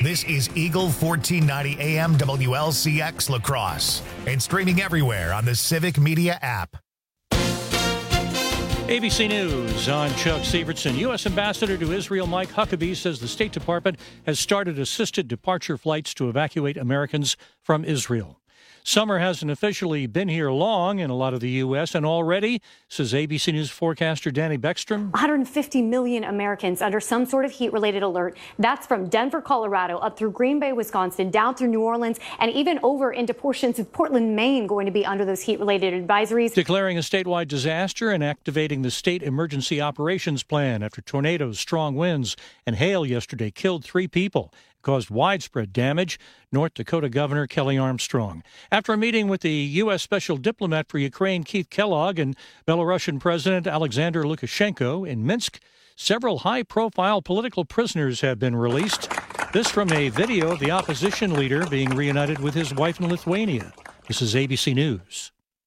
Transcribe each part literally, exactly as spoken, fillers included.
This is Eagle fourteen ninety A M W L C X La Crosse and streaming everywhere on the Civic Media app. A B C News, I'm Chuck Sievertson. U S. Ambassador to Israel Mike Huckabee says the State Department has started assisted departure flights to evacuate Americans from Israel. Summer hasn't officially been here long in a lot of the U S, and already, says A B C News forecaster Danny Beckstrom, one hundred fifty million Americans under some sort of heat-related alert. That's from Denver, Colorado, up through Green Bay, Wisconsin, down through New Orleans, and even over into portions of Portland, Maine, going to be under those heat-related advisories. Declaring a statewide disaster and activating the state emergency operations plan after tornadoes, strong winds, and hail yesterday killed three people. Caused widespread damage, North Dakota Governor Kelly Armstrong. After a meeting with the U S. Special Diplomat for Ukraine, Keith Kellogg, and Belarusian President Alexander Lukashenko in Minsk, several high-profile political prisoners have been released. This from a video of the opposition leader being reunited with his wife in Lithuania. This is A B C News.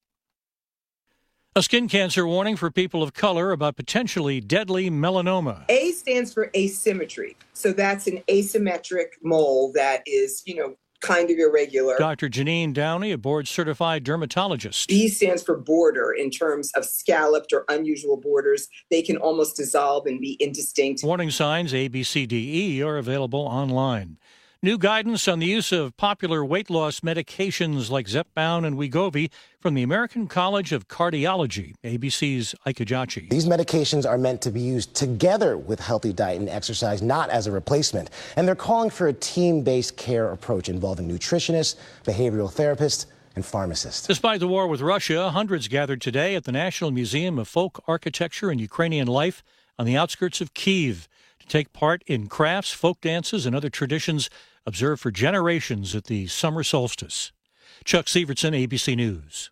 A skin cancer warning for people of color about potentially deadly melanoma. A stands for asymmetry. So that's an asymmetric mole that is, you know, kind of irregular. Doctor Janine Downey, a board-certified dermatologist. B stands for border in terms of scalloped or unusual borders. They can almost dissolve and be indistinct. Warning signs A, B, C, D, E are available online. New guidance on the use of popular weight loss medications like Zepbound and Wegovy from the American College of Cardiology, A B C's Ike Ejiochi. These medications are meant to be used together with healthy diet and exercise, not as a replacement. And they're calling for a team-based care approach involving nutritionists, behavioral therapists, and pharmacists. Despite the war with Russia, hundreds gathered today at the National Museum of Folk Architecture and Ukrainian Life on the outskirts of Kyiv to take part in crafts, folk dances, and other traditions observed for generations at the summer solstice. Chuck Sievertson, A B C News.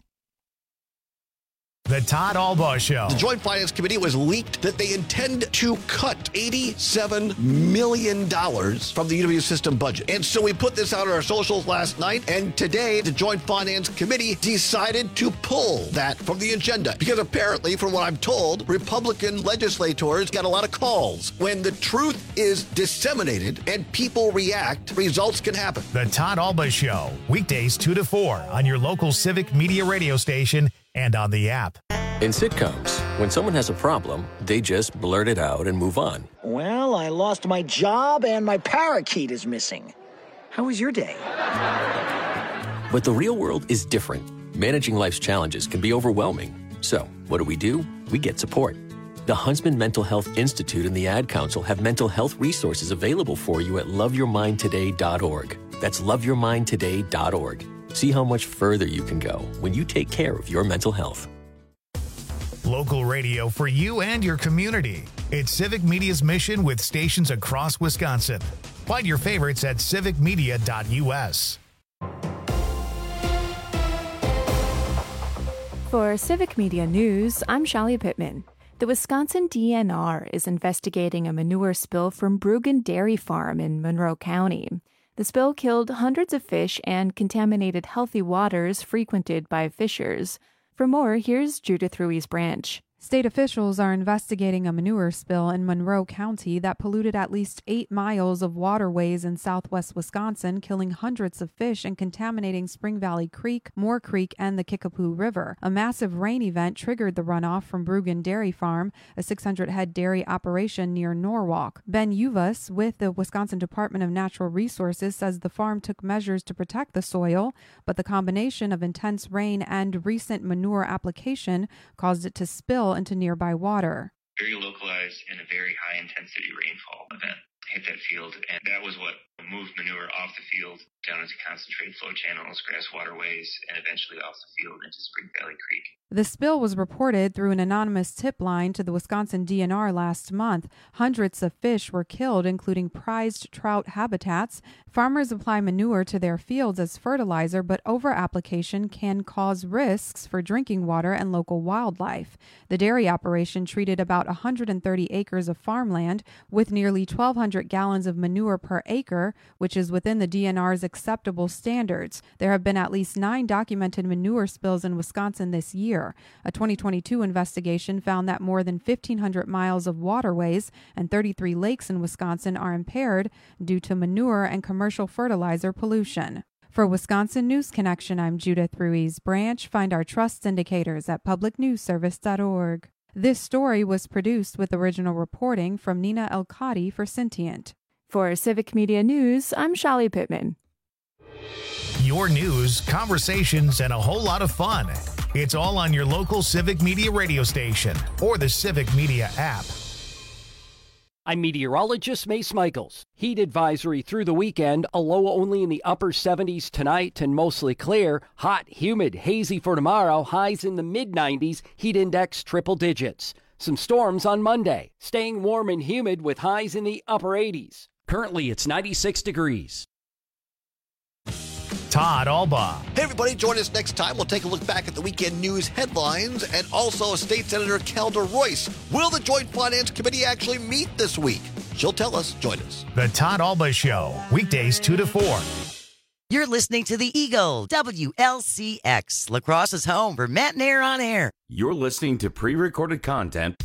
The Todd Albaugh Show. The Joint Finance Committee was leaked that they intend to cut eighty-seven million dollars from the Uniview system budget. And so we put this out on our socials last night, and today the Joint Finance Committee decided to pull that from the agenda. Because apparently, from what I'm told, Republican legislators got a lot of calls. When the truth is disseminated and people react, results can happen. The Todd Albaugh Show, weekdays two to four on your local Civic Media radio station and on the app. In sitcoms, when someone has a problem, they just blurt it out and move on. Well, I lost my job and my parakeet is missing. How was your day? But the real world is different. Managing life's challenges can be overwhelming. So, what do we do? We get support. The Huntsman Mental Health Institute and the Ad Council have mental health resources available for you at love your mind today dot org. That's love your mind today dot org. See how much further you can go when you take care of your mental health. Local radio for you and your community. It's Civic Media's mission with stations across Wisconsin. Find your favorites at civic media dot U S. For Civic Media News, I'm Shali Pittman. The Wisconsin D N R is investigating a manure spill from Bruggen Dairy Farm in Monroe County. The spill killed hundreds of fish and contaminated healthy waters frequented by fishers. For more, here's Judith Ruiz-Branch. State officials are investigating a manure spill in Monroe County that polluted at least eight miles of waterways in southwest Wisconsin, killing hundreds of fish and contaminating Spring Valley Creek, Moore Creek, and the Kickapoo River. A massive rain event triggered the runoff from Bruggen Dairy Farm, a six hundred head dairy operation near Norwalk. Ben Uvas with the Wisconsin Department of Natural Resources says the farm took measures to protect the soil, but the combination of intense rain and recent manure application caused it to spill into nearby water. Very localized and a very high intensity rainfall event hit that field, and that was what moved manure off the field down into concentrated flow channels, grass waterways, and eventually off the field into Spring Valley Creek. The spill was reported through an anonymous tip line to the Wisconsin D N R last month. Hundreds of fish were killed, including prized trout habitats. Farmers apply manure to their fields as fertilizer, but over-application can cause risks for drinking water and local wildlife. The dairy operation treated about one hundred thirty acres of farmland with nearly twelve hundred hundred gallons of manure per acre, which is within the D N R's acceptable standards. There have been at least nine documented manure spills in Wisconsin this year. A twenty twenty-two investigation found that more than fifteen hundred miles of waterways and thirty-three lakes in Wisconsin are impaired due to manure and commercial fertilizer pollution. For Wisconsin News Connection, I'm Judith Ruiz Branch. Find our trust indicators at public news service dot org. This story was produced with original reporting from Nina Elkadi for Sentient. For Civic Media News, I'm Shali Pittman. Your news, conversations, and a whole lot of fun. It's all on your local Civic Media radio station or the Civic Media app. I'm meteorologist Mace Michaels. Heat advisory through the weekend, a low only in the upper seventies tonight and mostly clear. Hot, humid, hazy for tomorrow, highs in the mid nineties, heat index triple digits. Some storms on Monday, staying warm and humid with highs in the upper eighties. Currently it's ninety-six degrees. Todd Alba. Hey, everybody, join us next time. We'll take a look back at the weekend news headlines and also State Senator Calder Royce. Will the Joint Finance Committee actually meet this week? She'll tell us. Join us. The Todd Alba Show, weekdays two to four. You're listening to the Eagle, W L C X, La Crosse's home for Matt and Air on Air. You're listening to pre-recorded content.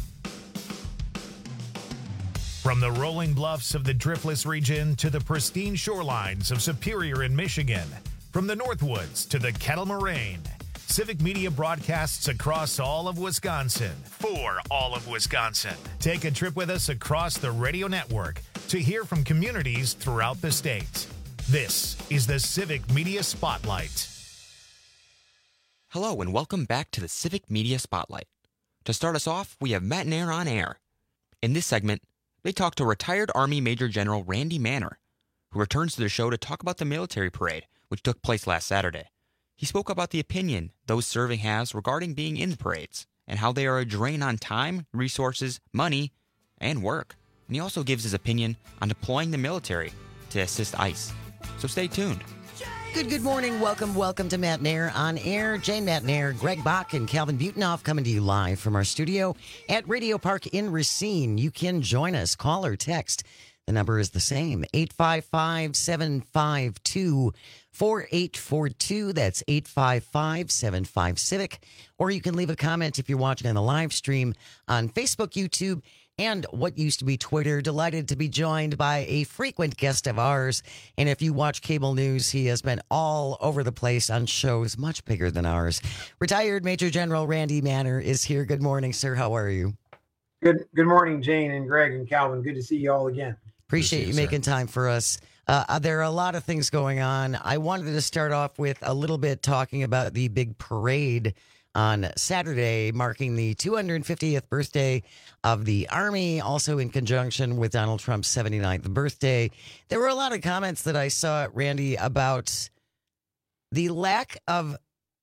From the rolling bluffs of the Driftless region to the pristine shorelines of Superior in Michigan, from the Northwoods to the Kettle Moraine, Civic Media broadcasts across all of Wisconsin for all of Wisconsin. Take a trip with us across the radio network to hear from communities throughout the state. This is the Civic Media Spotlight. Hello and welcome back to the Civic Media Spotlight. To start us off, we have Matt and Air on Air. In this segment, they talk to retired Army Major General Randy Manner, who returns to the show to talk about the military parade, which took place last Saturday. He spoke about the opinion those serving has regarding being in the parades and how they are a drain on time, resources, money, and work. And he also gives his opinion on deploying the military to assist ICE. So stay tuned. Good, good morning. Welcome, welcome to Matt and Air on Air. Jane Matt and Air, Greg Bach, and Calvin Butenhoff coming to you live from our studio at Radio Park in Racine. You can join us. Call or text. The number is the same, eight five five, seven five two, four eight four two. That's eight five five, seven five, CIVIC. Or you can leave a comment if you're watching on the live stream on Facebook, YouTube, and what used to be Twitter. Delighted to be joined by a frequent guest of ours. And if you watch cable news, he has been all over the place on shows much bigger than ours. Retired Major General Randy Manner is here. Good morning, sir. How are you? Good Good morning, Jane and Greg and Calvin. Good to see you all again. Appreciate you making time for us. Uh, there are a lot of things going on. I wanted to start off with a little bit talking about the big parade on Saturday, marking the two hundred fiftieth birthday of the Army, also in conjunction with Donald Trump's seventy-ninth birthday. There were a lot of comments that I saw, Randy, about the lack of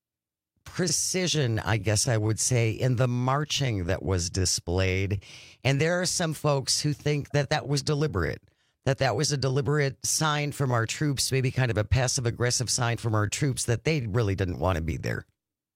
precision, I guess I would say, in the marching that was displayed. And there are some folks who think that that was deliberate, that that was a deliberate sign from our troops, maybe kind of a passive-aggressive sign from our troops that they really didn't want to be there.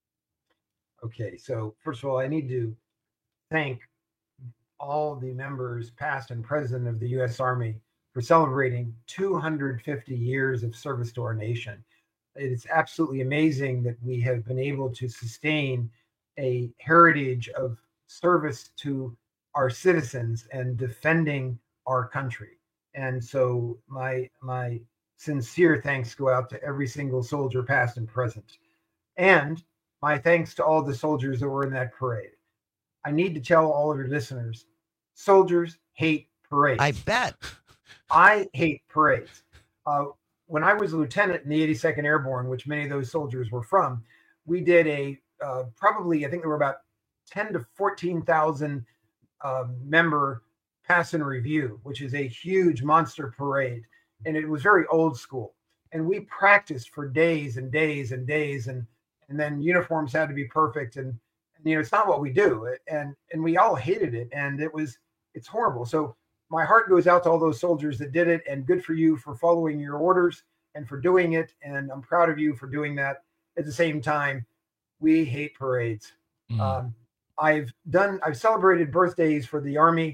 Okay, so first of all, I need to thank all the members, past and present, of the U S Army for celebrating two hundred fifty years of service to our nation. It's absolutely amazing that we have been able to sustain a heritage of service to our citizens and defending our country. And so my my sincere thanks go out to every single soldier, past and present. And my thanks to all the soldiers that were in that parade. I need to tell all of your listeners, soldiers hate parades. I bet. I hate parades. Uh, when I was a lieutenant in the eighty-second Airborne, which many of those soldiers were from, we did a uh, probably, I think there were about ten to fourteen thousand uh, member pass and review, which is a huge monster parade. And it was very old school. And we practiced for days and days and days. And, and then uniforms had to be perfect. And, and, you know, it's not what we do. And, and we all hated it. And it was, it's horrible. So my heart goes out to all those soldiers that did it, and good for you for following your orders and for doing it. And I'm proud of you for doing that. At the same time, we hate parades. Mm. Um, I've done, I've celebrated birthdays for the Army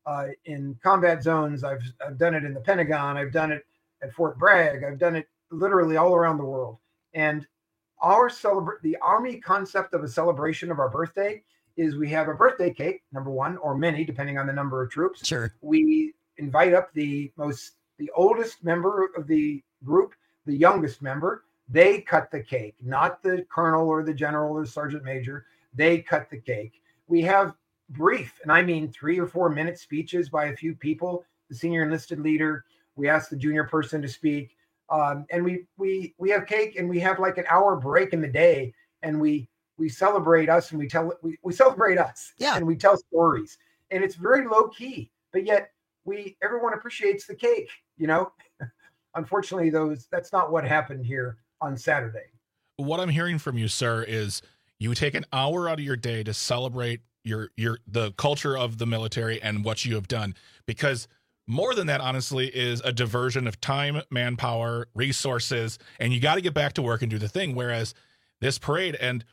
uh, in combat zones. I've, I've done it in the Pentagon. I've done it at Fort Bragg. I've done it literally all around the world. And our celebra- the Army concept of a celebration of our birthday is we have a birthday cake, number one, or many, depending on the number of troops. Sure. We invite up the most, the oldest member of the group, the youngest member. They cut the cake, not the colonel or the general or the sergeant major. They cut the cake. We have brief, and I mean three or four minute speeches by a few people, the senior enlisted leader. We ask the junior person to speak. Um, and we we we have cake, and we have like an hour break in the day, and we we celebrate us, and we tell we, we celebrate us, yeah, and we tell stories, and it's very low key, but yet we everyone appreciates the cake, you know. Unfortunately, those that's not what happened here on Saturday. What I'm hearing from you, sir, is you take an hour out of your day to celebrate your your the culture of the military and what you have done, because more than that, honestly, is a diversion of time, manpower, resources, and you got to get back to work and do the thing. Whereas this parade, and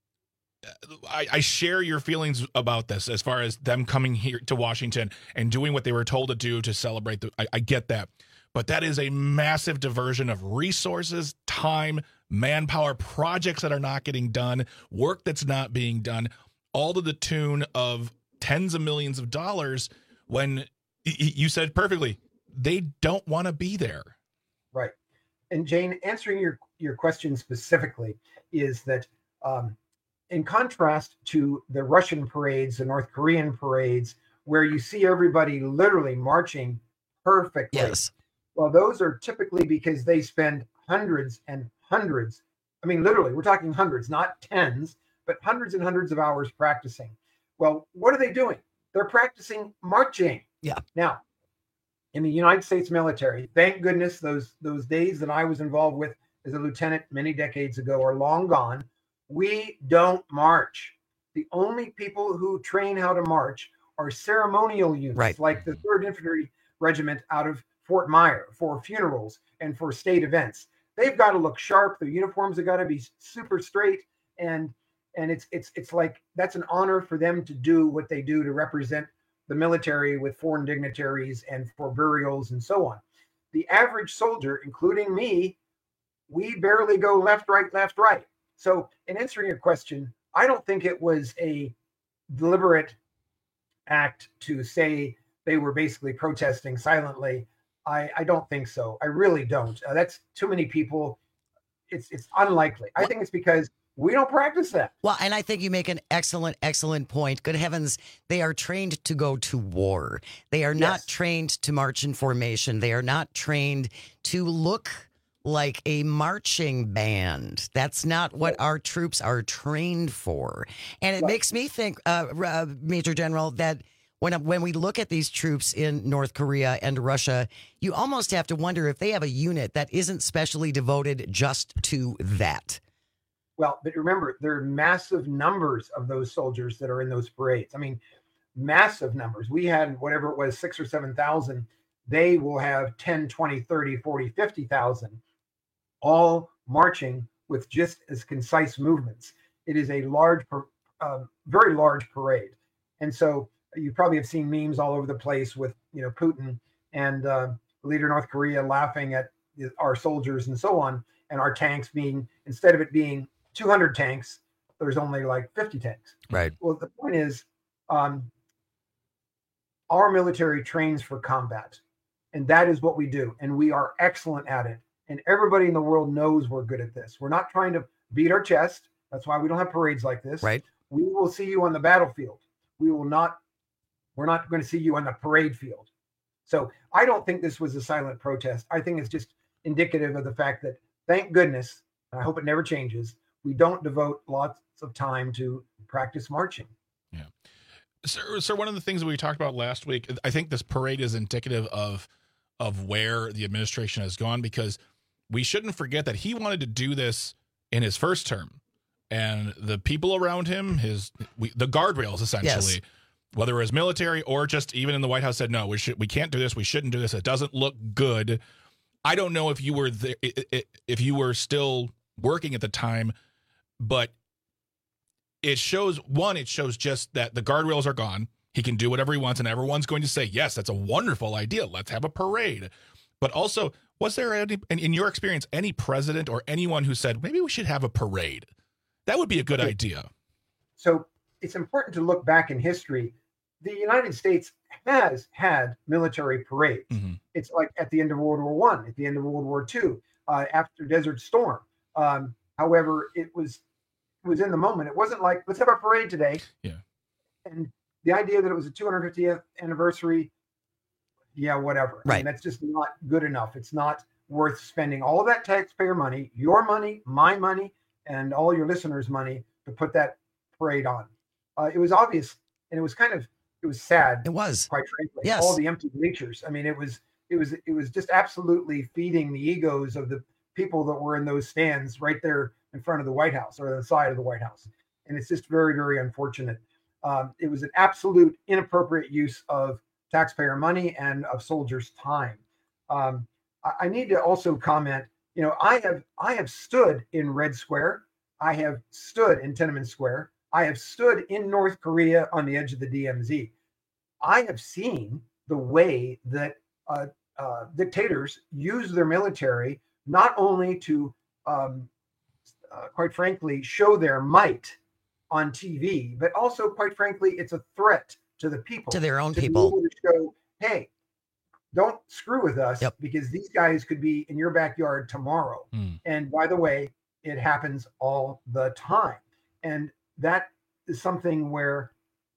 I, I share your feelings about this as far as them coming here to Washington and doing what they were told to do to celebrate. The, I, I get that. But that is a massive diversion of resources, time, manpower, projects that are not getting done, work that's not being done, all to the tune of tens of millions of dollars when you said perfectly, they don't want to be there. Right. And Jane, answering your, your question specifically is that um, in contrast to the Russian parades, the North Korean parades, where you see everybody literally marching perfectly. Yes. Well, those are typically because they spend hundreds and hundreds. I mean, literally, we're talking hundreds, not tens, but hundreds and hundreds of hours practicing. Well, what are they doing? They're practicing marching. Yeah. Now, in the United States military, thank goodness those those days that I was involved with as a lieutenant many decades ago are long gone. We don't march. The only people who train how to march are ceremonial units, right, like the third Infantry Regiment out of Fort Myer for funerals and for state events. They've got to look sharp. Their uniforms have got to be super straight, and and it's it's it's like that's an honor for them to do what they do to represent the military with foreign dignitaries and for burials and so on. The average soldier, including me, we barely go left, right, left, right. So in answering your question, I don't think it was a deliberate act to say they were basically protesting silently. I, I don't think so. I really don't. Uh, that's too many people. It's it's unlikely. I think it's because we don't practice that. Well, and I think you make an excellent, excellent point. Good heavens, they are trained to go to war. They are not Yes. trained to march in formation. They are not trained to look like a marching band. That's not what our troops are trained for. And it Right. makes me think, uh, uh, Major General, that when when we look at these troops in North Korea and Russia, you almost have to wonder if they have a unit that isn't specially devoted just to that. Well, but remember, there are massive numbers of those soldiers that are in those parades. I mean, massive numbers. We had whatever it was, six or seven thousand. They will have ten, twenty, thirty, forty, fifty thousand, all marching with just as concise movements. It is a large, uh, very large parade. And so you probably have seen memes all over the place with, you know, Putin and uh, the leader of North Korea laughing at our soldiers and so on, and our tanks being, instead of it being two hundred tanks, there's only like fifty tanks. Right. Well, the point is, um, our military trains for combat, and that is what we do, and we are excellent at it. And everybody in the world knows we're good at this. We're not trying to beat our chest. That's why we don't have parades like this. Right. We will see you on the battlefield. We will not. We're not going to see you on the parade field. So I don't think this was a silent protest. I think it's just indicative of the fact that, thank goodness, and I hope it never changes, we don't devote lots of time to practice marching. Yeah. Sir, sir, one of the things that we talked about last week, I think this parade is indicative of of where the administration has gone, because we shouldn't forget that he wanted to do this in his first term. And the people around him, his we, the guardrails, essentially, Yes. whether it was military or just even in the White House, said, no, we should, we can't do this. We shouldn't do this. It doesn't look good. I don't know if you were there, if you were still working at the time, but it shows, one, it shows just that the guardrails are gone. He can do whatever he wants, and everyone's going to say, yes, that's a wonderful idea. Let's have a parade. But also, was there, any, in your experience, any president or anyone who said, maybe we should have a parade? That would be a good okay. idea. So it's important to look back in history. The United States has had military parades. Mm-hmm. It's like at the end of World War One, at the end of World War Two, uh, after Desert Storm. Um, however, it was it was in the moment. It wasn't like, let's have a parade today. Yeah. And the idea that it was a two hundred fiftieth anniversary, yeah, whatever. Right. I mean, that's just not good enough. It's not worth spending all of that taxpayer money, your money, my money, and all your listeners' money to put that parade on. Uh, it was obvious, and it was kind of, it was sad. It was, quite frankly. Yes. All the empty bleachers. I mean, it was, it was, it was just absolutely feeding the egos of the people that were in those stands right there in front of the White House or the side of the White House. And it's just very, very unfortunate. Um, it was an absolute inappropriate use of taxpayer money and of soldiers' time. Um, I, I need to also comment, you know, I have, I have stood in Red Square. I have stood in Tiananmen Square. I have stood in North Korea on the edge of the D M Z. I have seen the way that uh, uh, dictators use their military not only to, um, uh, quite frankly, show their might on T V, but also, quite frankly, it's a threat to the people, to their own to people. Be able to show, hey, don't screw with us yep. because these guys could be in your backyard tomorrow. Mm. And by the way, it happens all the time. And that is something where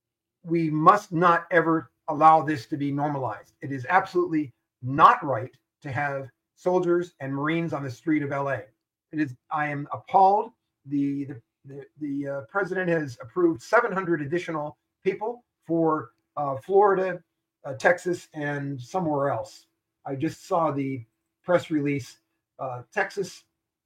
we must not ever allow this to be normalized. It is absolutely not right to have soldiers and Marines on the street of L A. It is. I am appalled. The the the, the uh, president has approved seven hundred additional people for uh, Florida, uh, Texas, and somewhere else. I just saw the press release. Uh, Texas,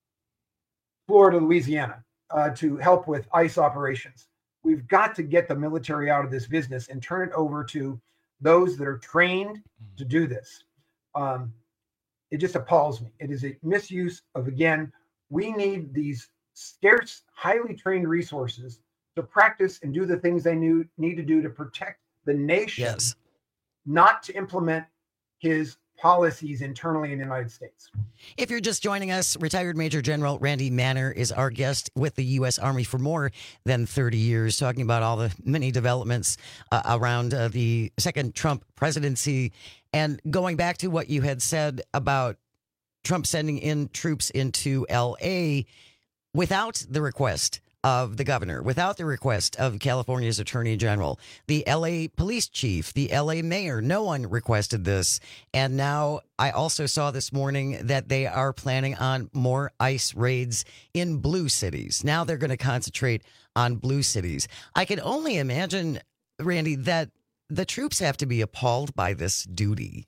Florida, Louisiana, uh, to help with ICE operations. We've got to get the military out of this business and turn it over to those that are trained to do this. Um, it just appalls me. It is a misuse of, again, we need these scarce, highly trained resources to practice and do the things they knew, need to do to protect the nation, yes. not to implement his policies internally in the United States. If you're just joining us, retired Major General Randy Manner is our guest with the U S Army for more than thirty years, talking about all the many developments uh, around uh, the second Trump presidency. And going back to what you had said about Trump sending in troops into L A without the request of the governor, without the request of California's attorney general, the L A police chief, the L A mayor, no one requested this. And now I also saw this morning that they are planning on more ICE raids in blue cities. Now they're going to concentrate on blue cities. I can only imagine, Randy, that the troops have to be appalled by this duty.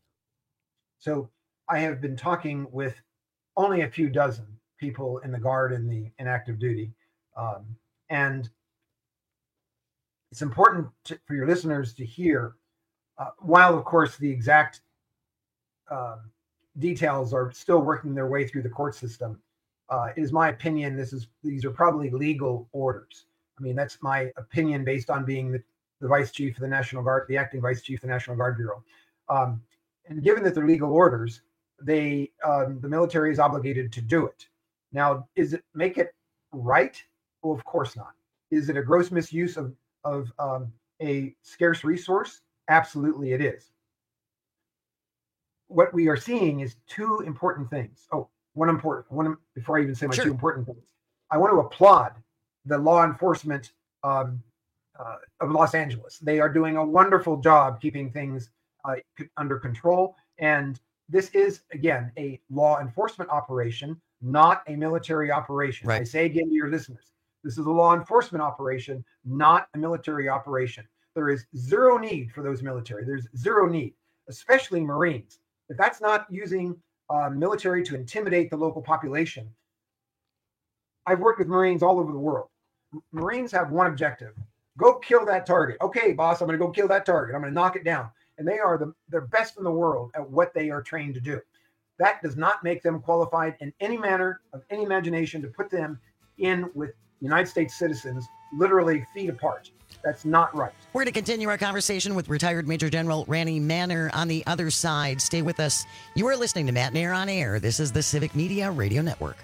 So I have been talking with only a few dozen people in the Guard and the in active duty. Um, and it's important to, for your listeners to hear, uh, while, of course, the exact uh, details are still working their way through the court system, uh, it is my opinion this is these are probably legal orders. I mean, that's my opinion based on being the, the vice chief of the National Guard, the acting vice chief of the National Guard Bureau. Um, and given that they're legal orders, they um, the military is obligated to do it. Now, is it make it right? Well, of course not. Is it a gross misuse of, of um, a scarce resource? Absolutely it is. What we are seeing is two important things. Oh, one important, one before I even say my Sure. two important things. I want to applaud the law enforcement um, uh, of Los Angeles. They are doing a wonderful job keeping things uh, under control. And this is, again, a law enforcement operation, not a military operation. Right. I say again to your listeners, this is a law enforcement operation, not a military operation. There is zero need for those military. There's zero need, especially Marines. If that's not using uh, military to intimidate the local population, I've worked with Marines all over the world. Marines have one objective: go kill that target. Okay, boss, I'm going to go kill that target. I'm going to knock it down. And they are the they're best in the world at what they are trained to do. That does not make them qualified in any manner of any imagination to put them in with United States citizens literally feet apart. That's not right. We're going to continue our conversation with retired Major General Randy Manner on the other side. Stay with us. You are listening to Matt Nair on Air. This is the Civic Media Radio Network.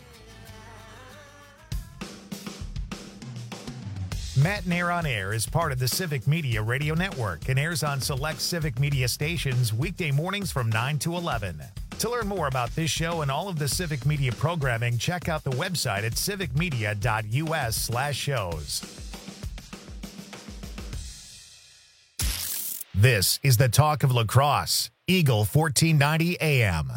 Matt Nair on Air is part of the Civic Media Radio Network and airs on select Civic Media stations weekday mornings from nine to eleven. To learn more about this show and all of the Civic Media programming, check out the website at civicmedia.us slash shows. This is the talk of La Crosse, Eagle fourteen ninety A M.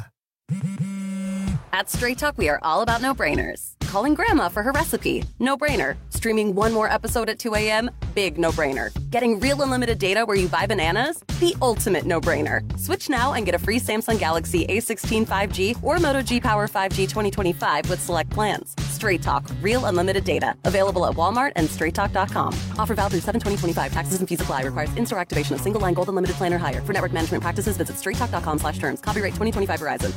At Straight Talk, we are all about no-brainers. Calling Grandma for her recipe, no-brainer. Streaming one more episode at two a.m., big no-brainer. Getting real unlimited data where you buy bananas, the ultimate no-brainer. Switch now and get a free Samsung Galaxy A sixteen five G or Moto G Power five G twenty twenty-five with select plans. Straight Talk, real unlimited data. Available at Walmart and straight talk dot com. Offer valid through seven twenty twenty-five. Taxes and fees apply. Requires in-store activation of single line gold unlimited plan or higher. For network management practices, visit straight talk dot com slash terms. Copyright twenty twenty-five Verizon.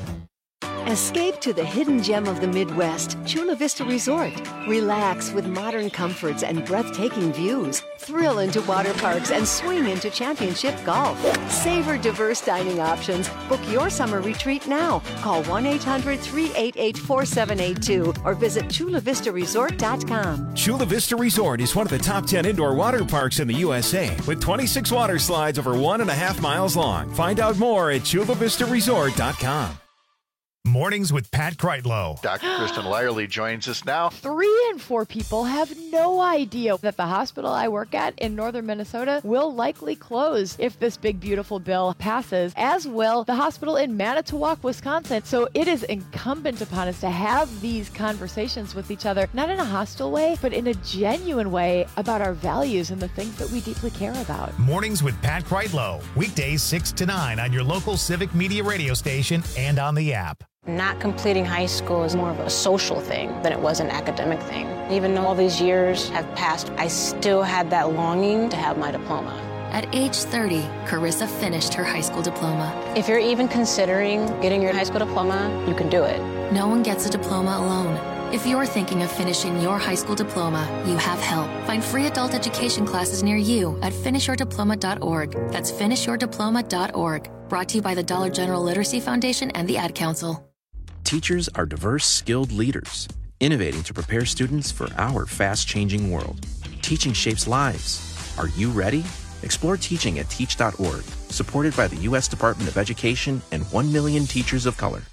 Escape to the hidden gem of the Midwest, Chula Vista Resort. Relax with modern comforts and breathtaking views. Thrill into water parks and swing into championship golf. Savor diverse dining options. Book your summer retreat now. Call one eight hundred three eight eight four seven eight two or visit chula vista resort dot com. Chula Vista Resort is one of the top ten indoor water parks in the U S A with twenty-six water slides over one and a half miles long. Find out more at chula vista resort dot com. Mornings with Pat Kreitlow. Doctor Kristen Lyerly joins us now. Three in four people have no idea that the hospital I work at in northern Minnesota will likely close if this big, beautiful bill passes, as will the hospital in Manitowoc, Wisconsin. So it is incumbent upon us to have these conversations with each other, not in a hostile way, but in a genuine way about our values and the things that we deeply care about. Mornings with Pat Kreitlow. Weekdays six to nine on your local Civic Media radio station and on the app. Not completing high school is more of a social thing than it was an academic thing. Even though all these years have passed, I still had that longing to have my diploma. At age thirty, Carissa finished her high school diploma. If you're even considering getting your high school diploma, you can do it. No one gets a diploma alone. If you're thinking of finishing your high school diploma, you have help. Find free adult education classes near you at finish your diploma dot org. That's finish your diploma dot org. Brought to you by the Dollar General Literacy Foundation and the Ad Council. Teachers are diverse, skilled leaders, innovating to prepare students for our fast-changing world. Teaching shapes lives. Are you ready? Explore teaching at teach dot org, supported by the U S Department of Education and one million teachers of color.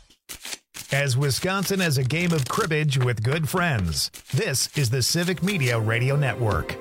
As Wisconsin has a game of cribbage with good friends, this is the Civic Media Radio Network.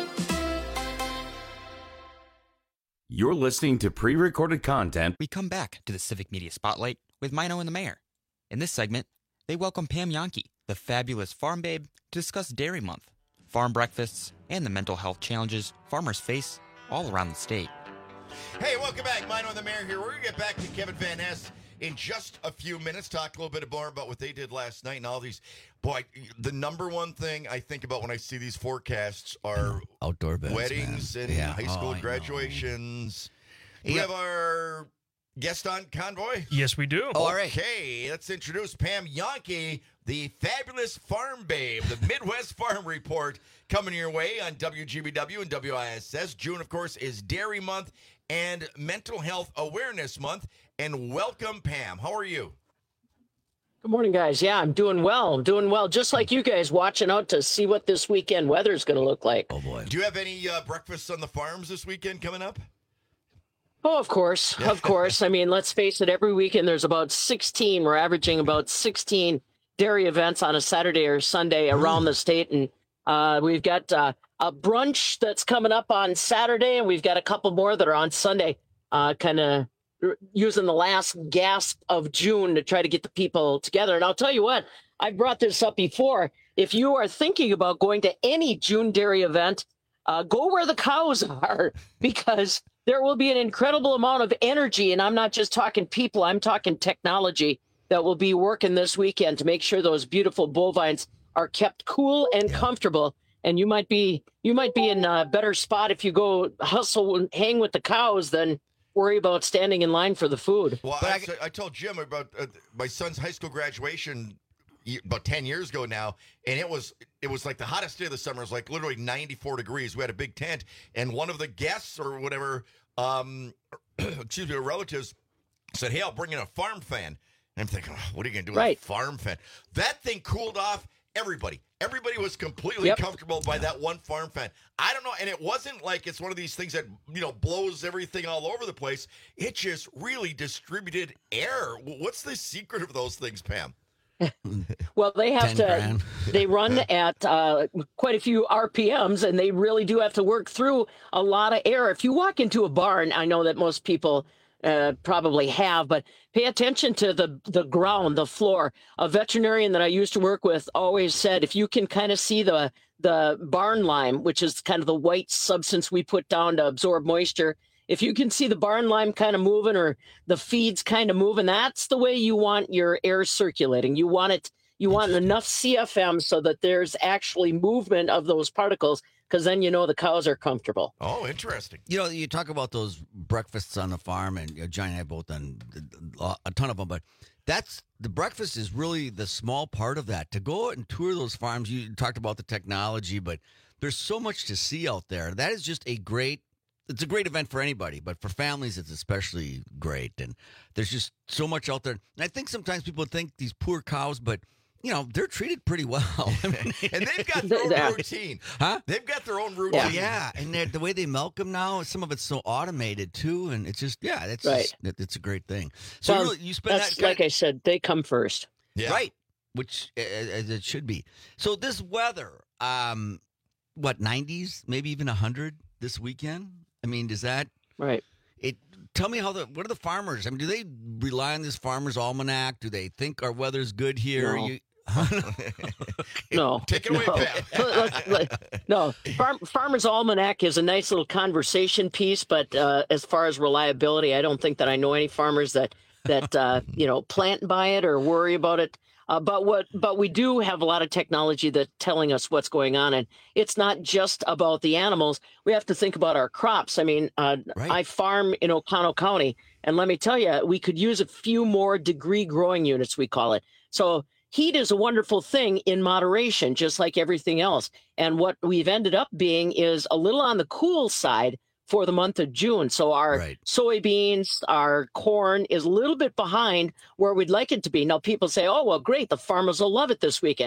You're listening to pre-recorded content. We come back to the Civic Media Spotlight with Mino and the Mayor. In this segment, they welcome Pam Yankee, the fabulous farm babe, to discuss Dairy Month, farm breakfasts, and the mental health challenges farmers face all around the state. Hey, welcome back. Mino and the Mayor here. We're going to get back to Kevin Van Ness in just a few minutes. Talk a little bit more about what they did last night and all these. Boy, the number one thing I think about when I see these forecasts are outdoor events, weddings man. and Yeah. high school Oh, graduations. We Yeah. have our guest on convoy. Yes, we do. Oh, all right. Okay, let's introduce Pam Yankee, the fabulous farm babe, the Midwest Farm Report, coming your way on W G B W and W I S S. June, of course, is Dairy Month and Mental Health Awareness Month. And welcome, Pam. How are you? Good morning, guys. Yeah, I'm doing well. I'm doing well. Just like you guys, watching out to see what this weekend weather's going to look like. Oh, boy. Do you have any uh, breakfasts on the farms this weekend coming up? Oh, of course. Of course. I mean, let's face it, every weekend there's about sixteen. We're averaging about sixteen dairy events on a Saturday or Sunday around the state. And uh, we've got uh, a brunch that's coming up on Saturday, and we've got a couple more that are on Sunday, uh, kind of using the last gasp of June to try to get the people together. And I'll tell you what, I've brought this up before. If you are thinking about going to any June dairy event, uh, go where the cows are, because there will be an incredible amount of energy, and I'm not just talking people, I'm talking technology that will be working this weekend to make sure those beautiful bovines are kept cool and yeah. comfortable. And you might be you might be in a better spot if you go hustle and hang with the cows than worry about standing in line for the food. Well, I, I told Jim about uh, my son's high school graduation about ten years ago now, and it was it was like the hottest day of the summer. It was like literally ninety-four degrees. We had a big tent, and one of the guests or whatever, um, excuse me, relatives said, "Hey, I'll bring in a farm fan." And I'm thinking, oh, what are you going to do with right. a farm fan? That thing cooled off everybody. Everybody was completely yep. comfortable by that one farm fan. I don't know, and it wasn't like it's one of these things that, you know, blows everything all over the place. It just really distributed air. What's the secret of those things, Pam? Well, they have to, they run at uh, quite a few R P Ms, and they really do have to work through a lot of air. If you walk into a barn, I know that most people uh, probably have, but pay attention to the, the ground, the floor. A veterinarian that I used to work with always said, if you can kind of see the, the barn lime, which is kind of the white substance we put down to absorb moisture, if you can see the barn lime kind of moving or the feeds kind of moving, that's the way you want your air circulating. You want it, you want enough C F M so that there's actually movement of those particles, because then you know the cows are comfortable. Oh, interesting. You know, you talk about those breakfasts on the farm, and you know, Johnny and I both done a ton of them, but that's the breakfast is really the small part of that. To go out and tour those farms, you talked about the technology, but there's so much to see out there. That is just a great It's a great event for anybody, but for families, it's especially great. And there's just so much out there. And I think sometimes people think these poor cows, but, you know, they're treated pretty well. I mean, and they've got their own routine. Huh? They've got their own routine. Oh, yeah. And the way they milk them now, some of it's so automated, too. And it's just, yeah, it's right. just, it, it's a great thing. So well, really, you spend that's that. Like I said, they come first. Yeah. Right. Which, as it should be. So this weather, um, what, nineties, maybe even one hundred this weekend? I mean, does that right? It tell me how the what are the farmers? I mean, do they rely on this farmer's almanac? Do they think our weather's good here? No. You, no, take it away, no. Pam. no, Farm, Farmer's Almanac is a nice little conversation piece, but uh, as far as reliability, I don't think that I know any farmers that that uh, you know plant by it or worry about it. Uh, but what? But we do have a lot of technology that's telling us what's going on, and it's not just about the animals. We have to think about our crops. I mean, uh, Right. I farm in Oconto County, and let me tell you, we could use a few more degree growing units, we call it. So heat is a wonderful thing in moderation, just like everything else. And what we've ended up being is a little on the cool side for the month of June. So our Right. soybeans, our corn is a little bit behind where we'd like it to be. Now people say, oh, well, great, the farmers will love it this weekend.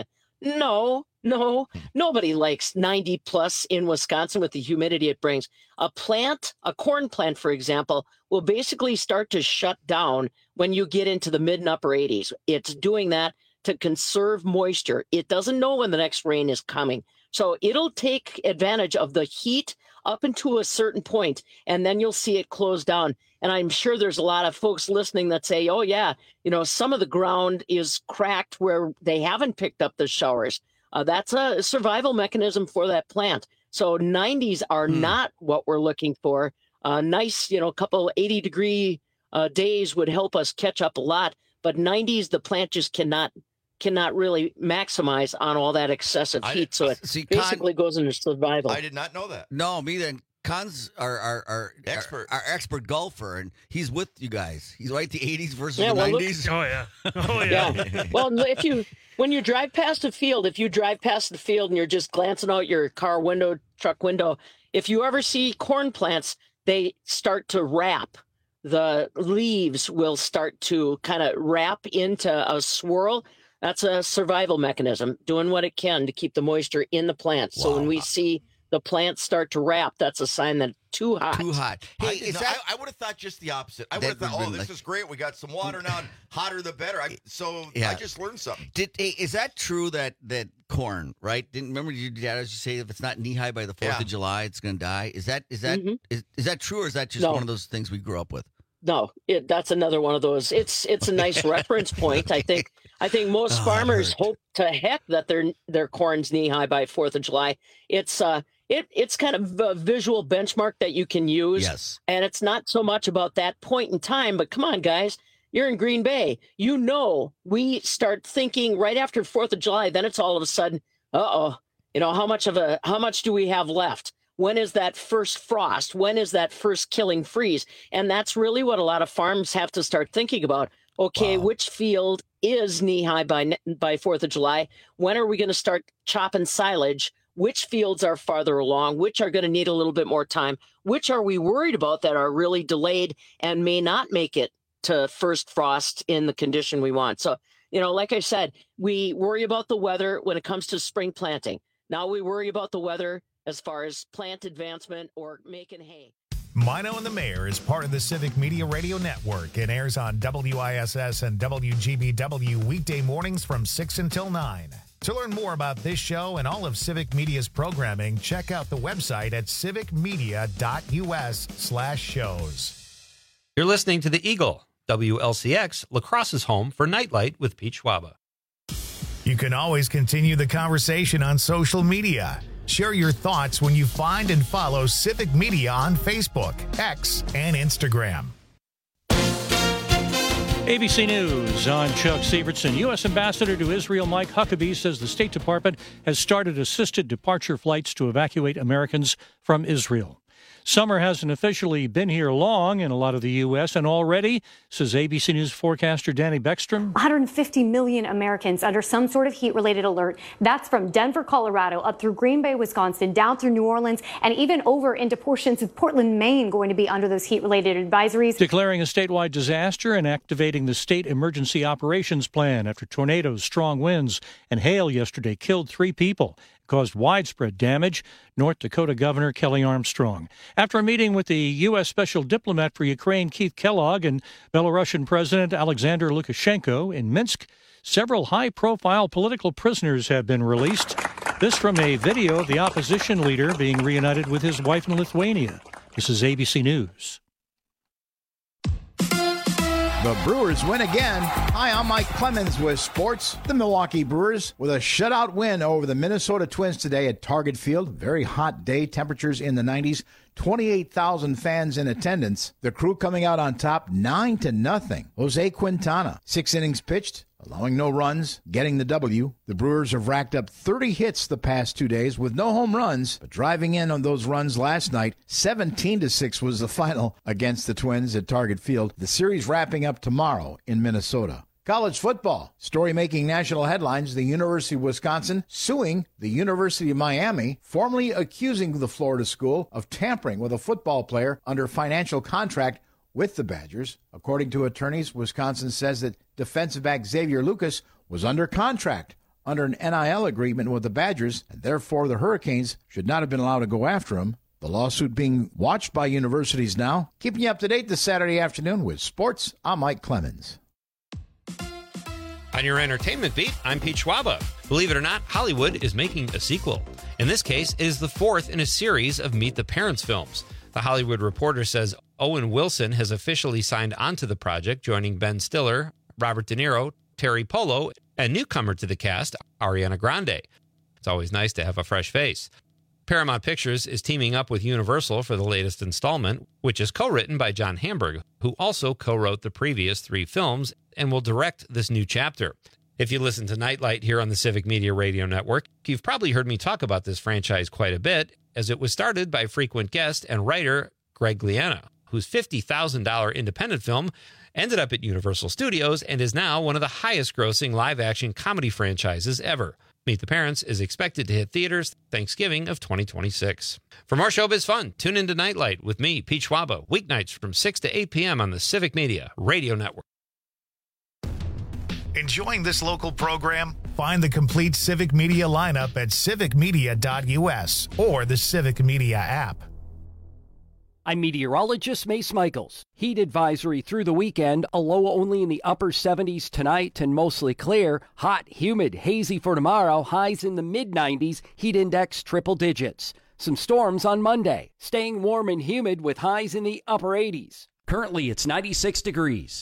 No, no, nobody likes ninety plus in Wisconsin with the humidity it brings. A plant, a corn plant, for example, will basically start to shut down when you get into the mid and upper eighties. It's doing that to conserve moisture. It doesn't know when the next rain is coming. So it'll take advantage of the heat up into a certain point, and then you'll see it close down. And I'm sure there's a lot of folks listening that say, oh, yeah, you know, some of the ground is cracked where they haven't picked up the showers. Uh, that's a survival mechanism for that plant. So nineties are Hmm. not what we're looking for. Uh, nice, you know, couple eighty degree uh, days would help us catch up a lot. But nineties, the plant just cannot cannot really maximize on all that excessive I- heat. So it See, Con- basically goes into survival. I did not know that. No, me then. Con's our our, our Expert. our, our expert golfer, and he's with you guys. He's right the eighties versus Yeah, the well, look- nineties. Oh yeah. Oh yeah. Yeah. Well, if you when you drive past a field, if you drive past the field and you're just glancing out your car window, truck window, if you ever see corn plants, they start to wrap. The leaves will start to kind of wrap into a swirl. That's a survival mechanism, doing what it can to keep the moisture in the plant. So when we see the plants start to wrap, that's a sign that it's too hot. Too hot. I, Hey, did is not- that I, I would have thought just the opposite. I would That have thought, would've oh, been this like- is great. We got some water now. And hotter the better. I, so Yeah. I just learned something. Did hey, is that true that that corn, right? Didn't remember your dad used to say if it's not knee high by the Fourth Yeah. of July, it's going to die. Is that is that Mhm. is, is that true, or is that just No. one of those things we grew up with? No, it, that's another one of those. It's it's a nice reference point. I think I think most Oh, that farmers hurt. hope to heck that their their corn's knee high by Fourth of July. It's uh it it's kind of a visual benchmark that you can use. Yes. And it's not so much about that point in time, but come on, guys, you're in Green Bay. You know, we start thinking right after Fourth of July. Then it's all of a sudden, uh oh, you know, how much of a how much do we have left? When is that first frost? When is that first killing freeze? And that's really what a lot of farms have to start thinking about. Okay, Wow. which field is knee high by by fourth of July. When are we going to start chopping silage? Which fields are farther along? Which are going to need a little bit more time? Which are we worried about that are really delayed and may not make it to first frost in the condition we want? So, you know, like I said, we worry about the weather when it comes to spring planting. Now we worry about the weather as far as plant advancement or making hay. Mino and the Mayor is part of the Civic Media Radio Network and airs on W I S S and W G B W weekday mornings from six until nine. To learn more about this show and all of Civic Media's programming, check out the website at civicmedia.us slash shows. You're listening to The Eagle, W L C X, La Crosse's home for Nightlight with Pete Schwaba. You can always continue the conversation on social media. Share your thoughts when you find and follow Civic Media on Facebook, X, and Instagram. A B C News, I'm Chuck Sievertson. U S Ambassador to Israel Mike Huckabee says the State Department has started assisted departure flights to evacuate Americans from Israel. Summer hasn't officially been here long in a lot of the U S, and already, says A B C News forecaster Danny Beckstrom, one hundred fifty million Americans under some sort of heat-related alert. That's from Denver, Colorado, up through Green Bay, Wisconsin, down through New Orleans, and even over into portions of Portland, Maine, going to be under those heat-related advisories. Declaring a statewide disaster and activating the state emergency operations plan after tornadoes, strong winds, and hail yesterday killed three people. Caused widespread damage, North Dakota Governor Kelly Armstrong. After a meeting with the U S Special Diplomat for Ukraine, Keith Kellogg, and Belarusian President Alexander Lukashenko in Minsk, several high-profile political prisoners have been released. This from a video of the opposition leader being reunited with his wife in Lithuania. This is A B C News. The Brewers win again. Hi, I'm Mike Clemens with sports. The Milwaukee Brewers with a shutout win over the Minnesota Twins today at Target Field. Very hot day, temperatures in the nineties. twenty-eight thousand fans in attendance. The Crew coming out on top nine to nothing. Jose Quintana, six innings pitched, allowing no runs, getting the W. The Brewers have racked up thirty hits the past two days with no home runs, but driving in on those runs last night. seventeen to six was the final against the Twins at Target Field. The series wrapping up tomorrow in Minnesota. College football. Story making national headlines. The University of Wisconsin suing the University of Miami, formally accusing the Florida school of tampering with a football player under financial contract with the Badgers. According to attorneys, Wisconsin says that defensive back Xavier Lucas was under contract under an N I L agreement with the Badgers, and therefore the Hurricanes should not have been allowed to go after him. The lawsuit being watched by universities now. Keeping you up to date this Saturday afternoon with sports, I'm Mike Clemens. On your entertainment beat, I'm Pete Schwaba. Believe it or not, Hollywood is making a sequel. In this case, it is the fourth in a series of Meet the Parents films. The Hollywood Reporter says Owen Wilson has officially signed onto the project, joining Ben Stiller, Robert De Niro, Terry Polo, and newcomer to the cast, Ariana Grande. It's always nice to have a fresh face. Paramount Pictures is teaming up with Universal for the latest installment, which is co-written by John Hamburg, who also co-wrote the previous three films and will direct this new chapter. If you listen to Nightlight here on the Civic Media Radio Network, you've probably heard me talk about this franchise quite a bit, as it was started by frequent guest and writer Greg Gliena, whose fifty thousand dollars independent film ended up at Universal Studios and is now one of the highest-grossing live-action comedy franchises ever. Meet the Parents is expected to hit theaters Thanksgiving of twenty twenty-six. For more showbiz fun, tune into Nightlight with me, Pete Schwaba, weeknights from six to eight p.m. on the Civic Media Radio Network. Enjoying this local program? Find the complete Civic Media lineup at civic media dot u s or the Civic Media app. I'm meteorologist Mace Michaels. Heat advisory through the weekend, a low only in the upper seventies tonight and mostly clear. Hot, humid, hazy for tomorrow, highs in the mid nineties, heat index triple digits. Some storms on Monday, staying warm and humid with highs in the upper eighties. Currently, it's ninety-six degrees.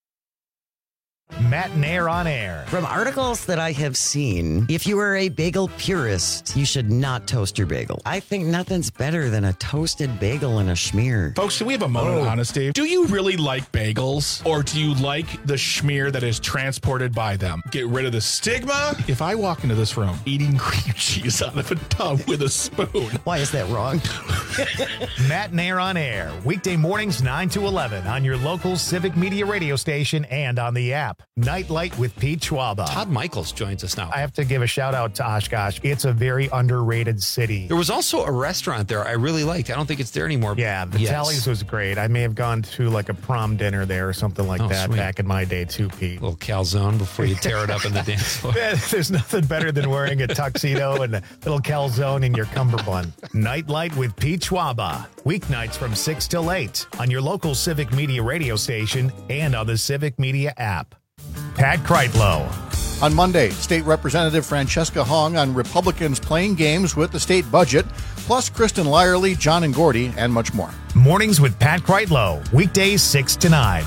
Matt and Air on Air. From articles that I have seen, if you are a bagel purist, you should not toast your bagel. I think nothing's better than a toasted bagel and a schmear. Folks, do we have a moment of honesty? Do you really like bagels, or do you like the schmear that is transported by them? Get rid of the stigma. If I walk into this room eating cream cheese out of a tub with a spoon. Why is that wrong? Matt and Air on Air. Weekday mornings nine to eleven on your local Civic Media radio station and on the app. app. Nightlight with Pete Schwaba. Todd Michaels joins us now. I have to give a shout out to Oshkosh. It's a very underrated city. There was also a restaurant there I really liked. I don't think it's there anymore. Yeah, Vitelli's yes. was great. I may have gone to like a prom dinner there or something like oh, that sweet. back in my day too, Pete. A little calzone before you tear it up in the dance floor. Man, there's nothing better than wearing a tuxedo and a little calzone in your cummerbund. Nightlight with Pete Schwaba. Weeknights from six till eight on your local Civic Media radio station and on the Civic Media app. Pat Kreitlow. On Monday, State Representative Francesca Hong on Republicans playing games with the state budget, plus Kristen Lyerly, John and Gordy, and much more. Mornings with Pat Kreitlow, weekdays six to nine.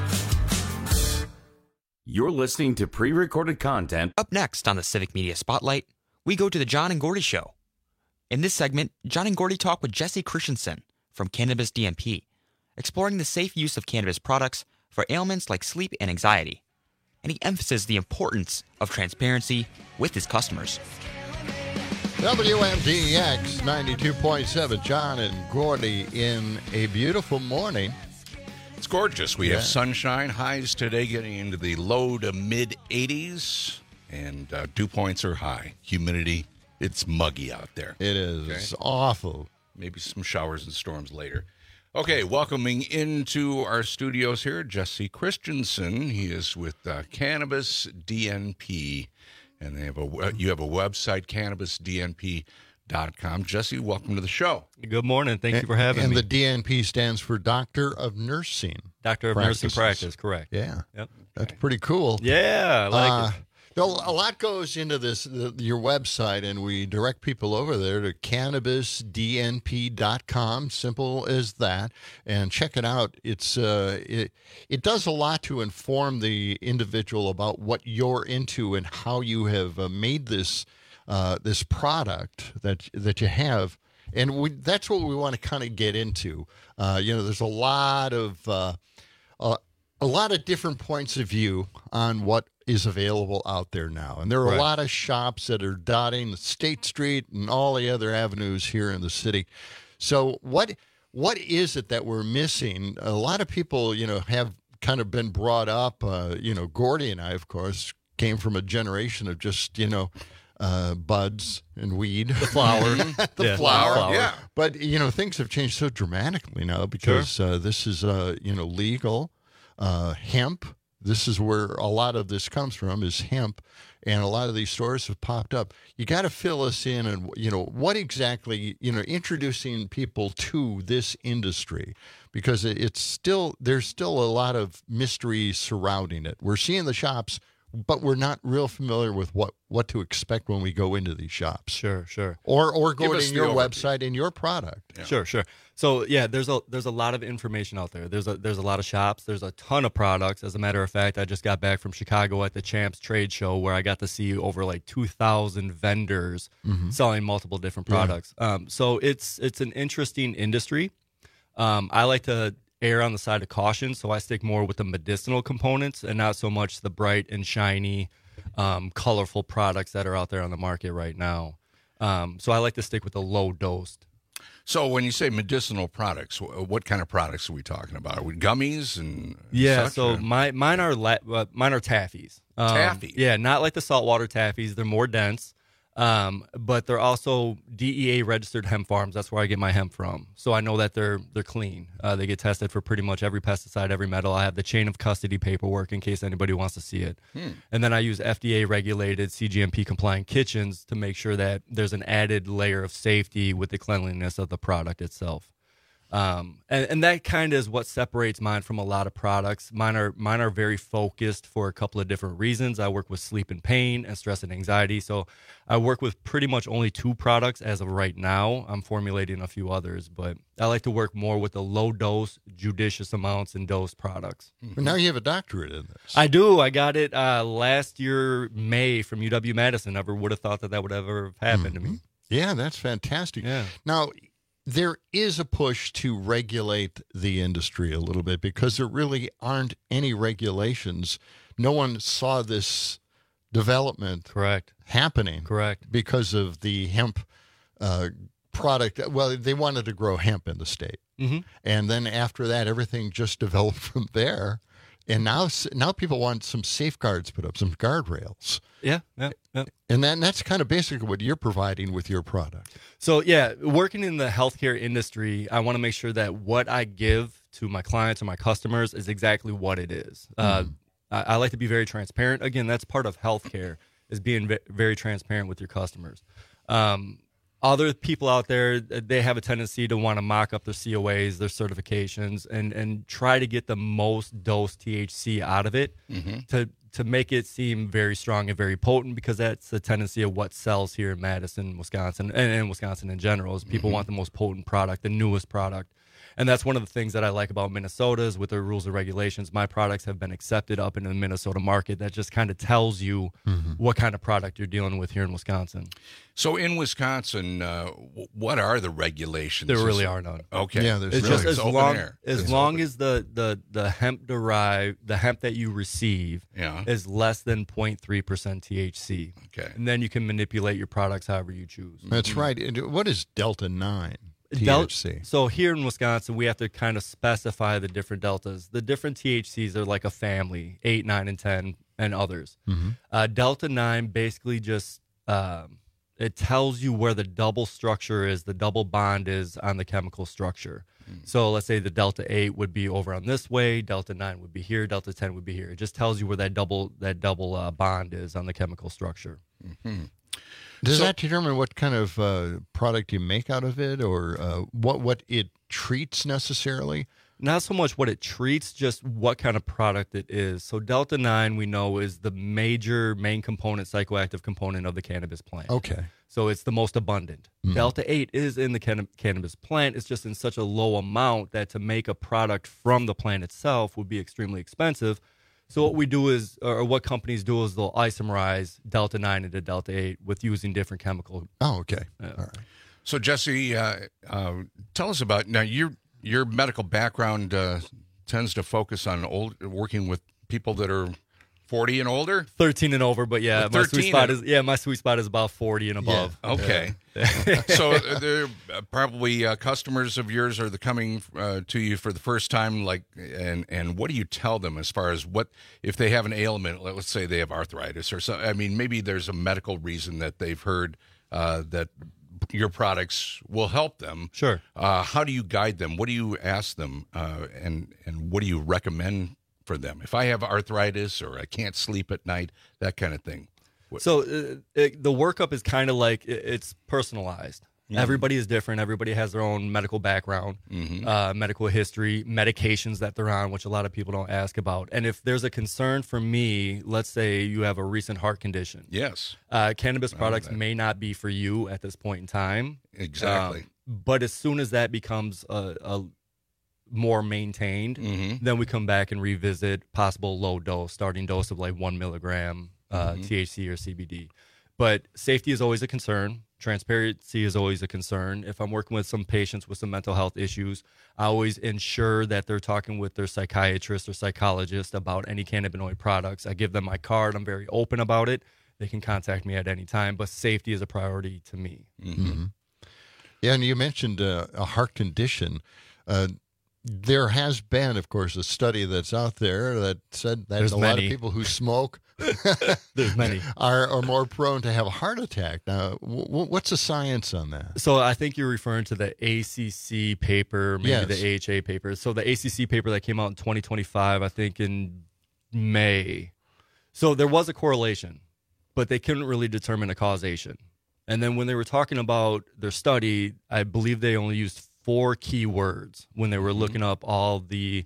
You're listening to pre-recorded content. Up next on the Civic Media Spotlight, we go to the John and Gordy Show. In this segment, John and Gordy talk with Jesse Christensen from Cannabis D N P, exploring the safe use of cannabis products for ailments like sleep and anxiety. And he emphasizes the importance of transparency with his customers. W M D X ninety-two point seven, John and Gordy in a beautiful morning. It's gorgeous. We yeah. have sunshine, highs today getting into the low to mid eighties, and uh, dew points are high. Humidity, it's muggy out there. It is. Okay? It's awful. Maybe some showers and storms later. Okay, welcoming into our studios here, Jesse Christensen. He is with uh, Cannabis D N P, and they have a you have a website, cannabis d n p dot com. Jesse, welcome to the show. Good morning. Thank and, you for having and me. And the D N P stands for Doctor of Nursing. Doctor of Practices. Nursing Practice, correct. Yeah. Yep. That's pretty cool. Yeah, I like uh, it. A lot goes into this, the, your website, and we direct people over there to cannabis d n p dot com. Simple as that, and check it out. It's uh, it it does a lot to inform the individual about what you're into and how you have uh, made this uh, this product that that you have, and we, that's what we want to kind of get into. Uh, you know, there's a lot of uh, uh, a lot of different points of view on what is available out there now. And there are right. a lot of shops that are dotting State Street and all the other avenues here in the city. So what what is it that we're missing? A lot of people, you know, have kind of been brought up, uh, you know, Gordy and I, of course, came from a generation of just, you know, uh, buds and weed. The flower. the yeah, flower. flower. Yeah. But, you know, things have changed so dramatically now because sure. uh, this is, uh, you know, legal. Uh, hemp. This is where a lot of this comes from, is hemp, and a lot of these stores have popped up. You got to fill us in, and you know what exactly, you know, introducing people to this industry, because it's still there's still a lot of mystery surrounding it. We're seeing the shops, but we're not real familiar with what, what to expect when we go into these shops. Sure, sure. Or or go to your website and your product. Yeah. Sure, sure. So yeah, there's a there's a lot of information out there. There's a there's a lot of shops. There's a ton of products. As a matter of fact, I just got back from Chicago at the Champs Trade Show, where I got to see over like two thousand vendors mm-hmm. selling multiple different products. Yeah. Um, so it's it's an interesting industry. Um, I like to err on the side of caution, so I stick more with the medicinal components and not so much the bright and shiny, um, colorful products that are out there on the market right now. Um, so I like to stick with the low dosed. So when you say medicinal products, what kind of products are we talking about? Are we gummies and yeah? Such, so or? my mine are la- uh, mine are taffies. Um, Taffy, yeah, not like the saltwater taffies. They're more dense. Um, but they're also D E A registered hemp farms. That's where I get my hemp from. So I know that they're they're clean. Uh, they get tested for pretty much every pesticide, every metal. I have the chain of custody paperwork in case anybody wants to see it. Hmm. And then I use F D A regulated, C G M P compliant kitchens to make sure that there's an added layer of safety with the cleanliness of the product itself. Um, and, and that kind of is what separates mine from a lot of products. Mine are mine are very focused for a couple of different reasons. I work with sleep and pain and stress and anxiety. So I work with pretty much only two products as of right now. I'm formulating a few others, but I like to work more with the low dose, judicious amounts and dose products. But now you have a doctorate in this. I do. I got it uh, last year, May, from U W Madison. Never would have thought that that would ever have happened mm-hmm. to me. Yeah, that's fantastic. Yeah. Now, there is a push to regulate the industry a little bit because there really aren't any regulations. No one saw this development correct happening correct because of the hemp uh, product. Well, they wanted to grow hemp in the state. Mm-hmm. And then after that, everything just developed from there. And now, now people want some safeguards put up, some guardrails. Yeah, yeah, yeah. And then that's kind of basically what you're providing with your product. So, yeah, working in the healthcare industry, I want to make sure that what I give to my clients or my customers is exactly what it is. Uh, I, I like to be very transparent. Again, that's part of healthcare, is being ve- very transparent with your customers. Um, other people out there, they have a tendency to want to mock up their C O As, their certifications, and, and try to get the most dose T H C out of it Mm-hmm. to to make it seem very strong and very potent, because that's the tendency of what sells here in Madison, Wisconsin, and in Wisconsin in general, is people Mhm. want the most potent product, the newest product. And that's one of the things that I like about Minnesota is with their rules and regulations. My products have been accepted up in the Minnesota market. That just kind of tells you Mhm. what kind of product you're dealing with here in Wisconsin. So in Wisconsin, uh, w- what are the regulations? There Is really it- are none. Okay. Yeah, there's It's really- just as It's open long air. as It's long open. as the, the, the hemp derived the hemp that you receive Yeah. is less than zero point three percent T H C. Okay. And then you can manipulate your products however you choose. That's right. And what is Delta nine T Del- H C? So here in Wisconsin, we have to kind of specify the different deltas. The different T H Cs are like a family, eight, nine, and ten, and others. Mhm. Uh, Delta nine basically just um, it tells you where the double structure is, the double bond is on the chemical structure. So let's say the Delta eight would be over on this way, Delta nine would be here, Delta ten would be here. It just tells you where that double that double uh, bond is on the chemical structure. Mm-hmm. Does So- that determine what kind of uh, product you make out of it, or uh, what what it treats necessarily? Not so much what it treats, just what kind of product it is. So Delta nine, we know, is the major main component, psychoactive component of the cannabis plant. Okay. So it's the most abundant. Mhm. Delta eight is in the canna- cannabis plant. It's just in such a low amount that to make a product from the plant itself would be extremely expensive. So what we do is, or what companies do is they'll isomerize Delta nine into Delta eight with using different chemical. Oh, okay. Yeah. All right. So Jesse, uh, uh, tell us about now. Your your medical background uh, tends to focus on old working with people that are forty and older. thirteen and over, but yeah, Uh, my sweet thirteen spot and- is yeah, my sweet spot is about forty and above. Okay. So uh, they're uh, probably uh, customers of yours are the coming uh, to you for the first time. Like, and and what do you tell them as far as what if they have an ailment? Let's say they have arthritis or so. I mean, maybe there's a medical reason that they've heard uh, that your products will help them. Sure. Uh, how do you guide them? What do you ask them? Uh, and and what do you recommend for them? If I have arthritis or I can't sleep at night, that kind of thing. What- So uh, it, the workup is kind of like it, it's personalized. Mhm. Everybody is different. Everybody has their own medical background, Mhm. uh, medical history, medications that they're on, which a lot of people don't ask about. And if there's a concern for me, let's say you have a recent heart condition. Yes. Uh, cannabis I know products that. may not be for you at this point in time. Exactly. Um, but as soon as that becomes a, a more maintained, Mhm. then we come back and revisit possible low dose, starting dose of like one milligram uh, Mhm. T H C or C B D. But safety is always a concern. Transparency is always a concern. If I'm working with some patients with some mental health issues, I always ensure that they're talking with their psychiatrist or psychologist about any cannabinoid products. I give them my card. I'm very open about it. They can contact me at any time, but safety is a priority to me. Mm-hmm. Yeah, and you mentioned uh, a heart condition. Uh, there has been, of course, a study that's out there that said that There's a lot of many. people who smoke There's many. are, are more prone to have a heart attack. Now, w- w- what's the science on that? So I think you're referring to the A C C paper, maybe Yes. the A H A paper. So the A C C paper that came out in twenty twenty-five, I think in May. So there was a correlation, but they couldn't really determine a causation. And then when they were talking about their study, I believe they only used four key words when they were looking up all the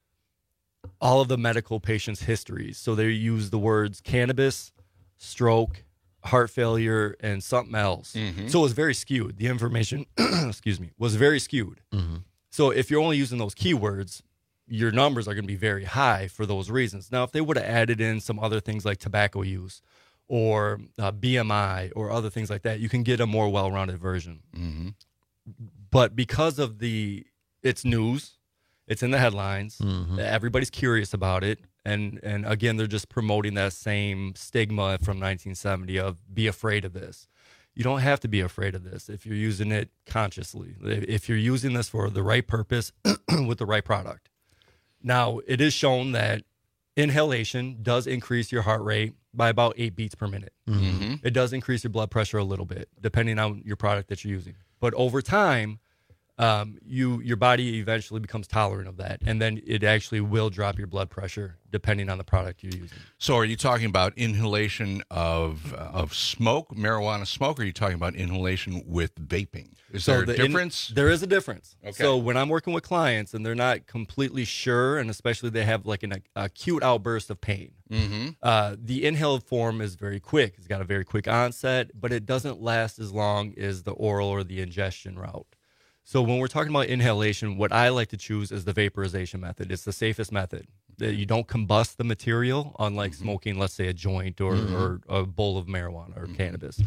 all of the medical patients' histories. So they used the words cannabis, stroke, heart failure, and something else. Mhm. So it was very skewed. The information, excuse me, was very skewed. Mhm. So if you're only using those keywords, your numbers are going to be very high for those reasons. Now, if they would have added in some other things like tobacco use or uh, B M I or other things like that, you can get a more well-rounded version. Mm-hmm. But because of the, it's news, it's in the headlines, Mhm. everybody's curious about it. And, and again, they're just promoting that same stigma from nineteen seventy of be afraid of this. You don't have to be afraid of this if you're using it consciously, if you're using this for the right purpose with the right product. Now, it is shown that inhalation does increase your heart rate by about eight beats per minute. Mm-hmm. It does increase your blood pressure a little bit, depending on your product that you're using. But over time, um, you your body eventually becomes tolerant of that, and then it actually will drop your blood pressure depending on the product you're using. So are you talking about inhalation of uh, of smoke, marijuana smoke, or are you talking about inhalation with vaping? Is So there a the in- difference? there is a difference. Okay. So when I'm working with clients and they're not completely sure, and especially they have like an ac- acute outburst of pain, Mhm. uh, the inhaled form is very quick. It's got a very quick onset, but it doesn't last as long as the oral or the ingestion route. So when we're talking about inhalation, what I like to choose is the vaporization method. It's the safest method. That you don't combust the material, unlike Mm-hmm. smoking, let's say, a joint or, Mhm. or a bowl of marijuana or Mhm. cannabis.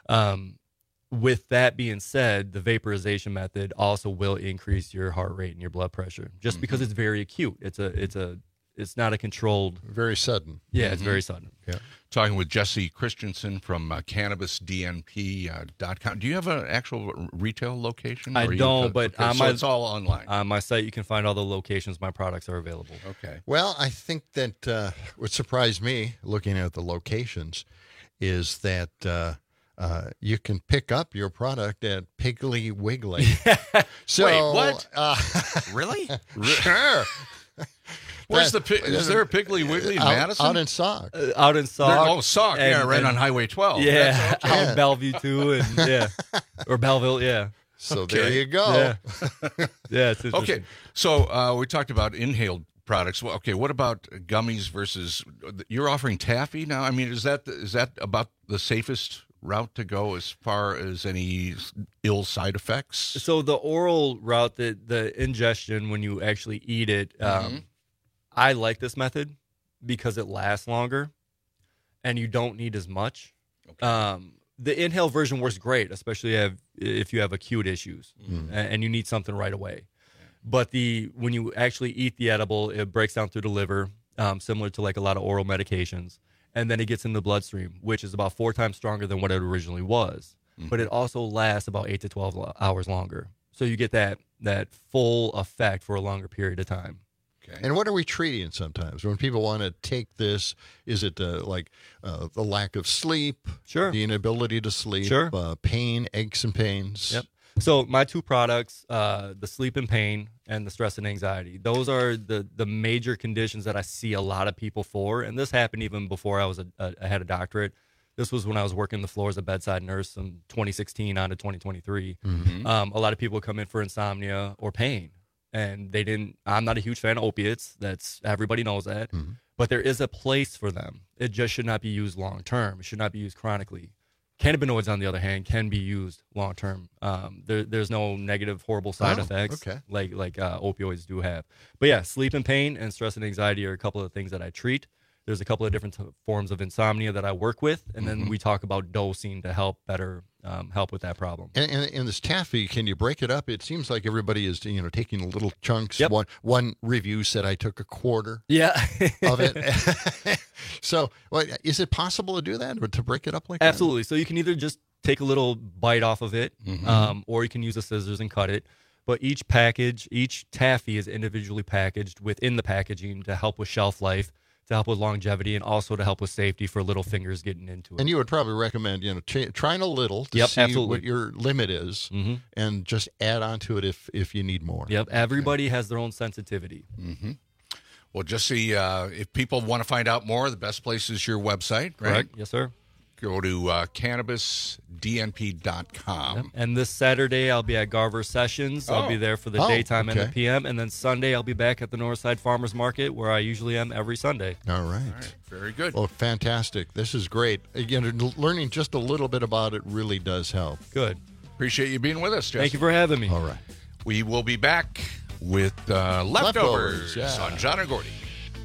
Um, with that being said, the vaporization method also will increase your heart rate and your blood pressure, just because it's very acute. It's a, it's a, it's not a controlled. Very sudden. Yeah, it's Mhm. very sudden. Yeah. Talking with Jesse Christensen from uh, cannabis D N P dot com. Do you have an actual r- retail location? I Or you- don't, but okay, on so my, it's all online. On my site, you can find all the locations my products are available. Okay. Well, I think that uh, what surprised me looking at the locations is that uh, uh, you can pick up your product at Piggly Wiggly. so, Wait, what? Uh, Really? sure. Where's That- the pi- is there a Piggly Wiggly in out, Madison? Out in Sauk. Uh, out in Sauk. There- oh, Sauk, yeah, and- right and- on Highway twelve. Yeah, That's okay. out in Bellevue too, and yeah, or Belleville, yeah. So Okay. there you go. Yeah, yeah. It's interesting. Okay, so uh, we talked about inhaled products. Well, okay, what about gummies versus? You're offering taffy now. I mean, is that is that about the safest route to go as far as any ill side effects? So the oral route, the the ingestion when you actually eat it, um, Mhm. I like this method because it lasts longer, and you don't need as much. Um, the inhale version works great, especially if, if you have acute issues Mhm. a- and you need something right away. But the when you actually eat the edible, it breaks down through the liver, um, similar to like a lot of oral medications, and then it gets in the bloodstream, which is about four times stronger than what it originally was. Mhm. But it also lasts about eight to twelve lo- hours longer, so you get that that full effect for a longer period of time. Okay. And what are we treating sometimes when people want to take this? Is it uh, like uh, the lack of sleep, Sure. the inability to sleep, Sure. uh, pain, aches and pains? Yep. So my two products, uh, the sleep and pain and the stress and anxiety, those are the the major conditions that I see a lot of people for. And this happened even before I was a, a I had a doctorate. This was when I was working the floor as a bedside nurse from twenty sixteen on to twenty twenty-three. Mhm. Um, a lot of people come in for insomnia or pain, and they didn't. I'm not a huge fan of opiates. That's everybody knows that. Mhm. But there is a place for them. It just should not be used long term. It should not be used chronically. Cannabinoids, on the other hand, can be used long term. Um, there, there's no negative, horrible side Oh, effects okay. like like uh, opioids do have. But yeah, sleep and pain and stress and anxiety are a couple of things that I treat. There's a couple of different t- forms of insomnia that I work with, and then Mhm. we talk about dosing to help better um, help with that problem. And, and, and this taffy, can you break it up? It seems like everybody is, you know, taking little chunks. Yep. One one review said I took a quarter Yeah, of it. So, what, is it possible to do that, or to break it up like Absolutely. So you can either just take a little bite off of it, Mhm. um, or you can use the scissors and cut it. But each package, each taffy is individually packaged within the packaging to help with shelf life, to help with longevity, and also to help with safety for little fingers getting into it. that? And you would probably recommend, you know, ch- trying a little to Yep, see absolutely. what your limit is, Mhm. and just add on to it if if you need more. Yep. Everybody has their own sensitivity. Mm-hmm. Well, just see uh, if people want to find out more, the best place is your website, right? Correct. Yes, sir. Go to uh, cannabis D N P dot com. And this Saturday, I'll be at Garver Sessions. I'll Oh. be there for the Oh, daytime and the okay. P M. And then Sunday, I'll be back at the Northside Farmers Market, where I usually am every Sunday. All right. All right, very good. Well, fantastic. This is great. Again, l- learning just a little bit about it really does help. Good. Appreciate you being with us, Jesse. Thank you for having me. All right. We will be back with uh, leftovers, Leftovers, yeah. on John and Gordy.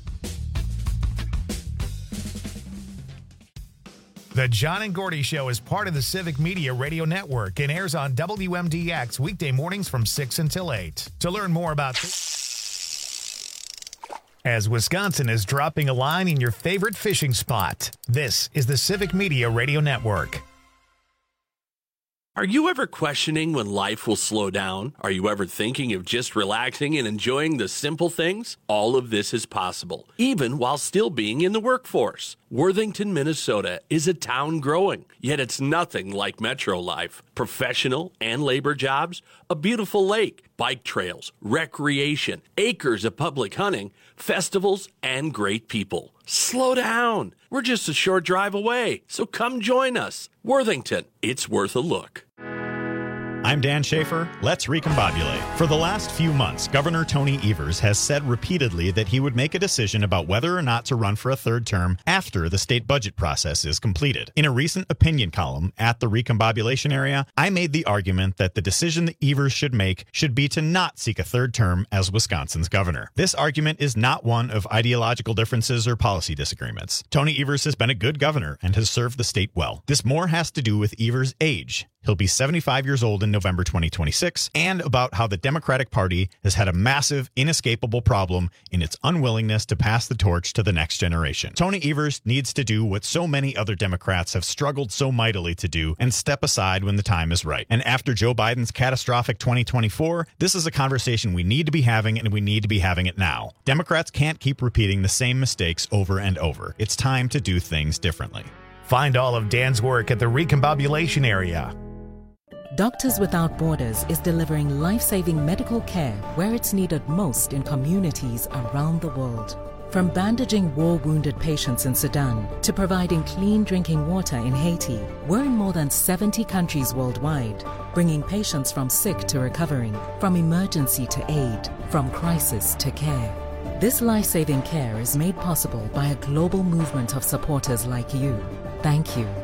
The John and Gordy Show is part of the Civic Media Radio Network and airs on W M D X weekday mornings from six until eight. To learn more about this, as Wisconsin is dropping a line in your favorite fishing spot, this is the Civic Media Radio Network. Are you ever questioning when life will slow down? Are you ever thinking of just relaxing and enjoying the simple things? All of this is possible, even while still being in the workforce. Worthington, Minnesota is a town growing, yet it's nothing like metro life. Professional and labor jobs, a beautiful lake, bike trails, recreation, acres of public hunting, festivals, and great people. Slow down. We're just a short drive away, so come join us. Worthington, it's worth a look. I'm Dan Schaefer. Let's recombobulate. For the last few months, Governor Tony Evers has said repeatedly that he would make a decision about whether or not to run for a third term after the state budget process is completed. In a recent opinion column at the Recombobulation Area, I made the argument that the decision that Evers should make should be to not seek a third term as Wisconsin's governor. This argument is not one of ideological differences or policy disagreements. Tony Evers has been a good governor and has served the state well. This more has to do with Evers' age. He'll be seventy-five years old in November twenty twenty-six, and about how the Democratic Party has had a massive, inescapable problem in its unwillingness to pass the torch to the next generation. Tony Evers needs to do what so many other Democrats have struggled so mightily to do and step aside when the time is right. And after Joe Biden's catastrophic twenty twenty-four, this is a conversation we need to be having, and we need to be having it now. Democrats can't keep repeating the same mistakes over and over. It's time to do things differently. Find all of Dan's work at the Recombobulation Area. Doctors Without Borders is delivering life-saving medical care where it's needed most in communities around the world. From bandaging war-wounded patients in Sudan to providing clean drinking water in Haiti, we're in more than seventy countries worldwide, bringing patients from sick to recovering, from emergency to aid, from crisis to care. This life-saving care is made possible by a global movement of supporters like you. Thank you.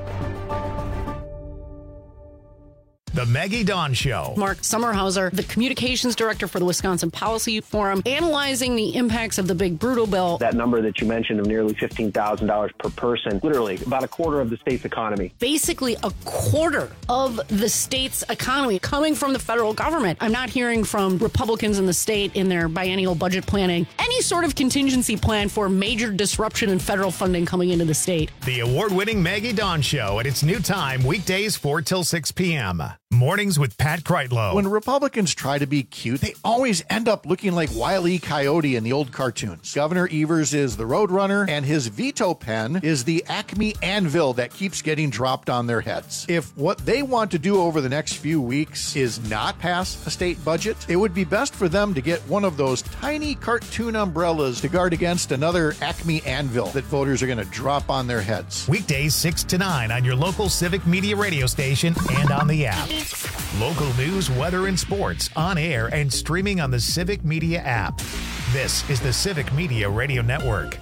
The Maggie Dawn Show. Mark Sommerhauser, the communications director for the Wisconsin Policy Forum, analyzing the impacts of the Big Brutal Bill. That number that you mentioned of nearly fifteen thousand dollars per person, literally about a quarter of the state's economy. Basically a quarter of the state's economy coming from the federal government. I'm not hearing from Republicans in the state in their biennial budget planning any sort of contingency plan for major disruption in federal funding coming into the state. The award-winning Maggie Dawn Show at its new time, weekdays four till six p.m. Mornings with Pat Kreitlow. When Republicans try to be cute, they always end up looking like Wile E. Coyote in the old cartoons. Governor Evers is the Roadrunner, and his veto pen is the Acme anvil that keeps getting dropped on their heads. If what they want to do over the next few weeks is not pass a state budget, it would be best for them to get one of those tiny cartoon umbrellas to guard against another Acme anvil that voters are going to drop on their heads. Weekdays six to nine on your local Civic Media radio station and on the app. Local news, weather, and sports on air and streaming on the Civic Media app. This is the Civic Media Radio Network.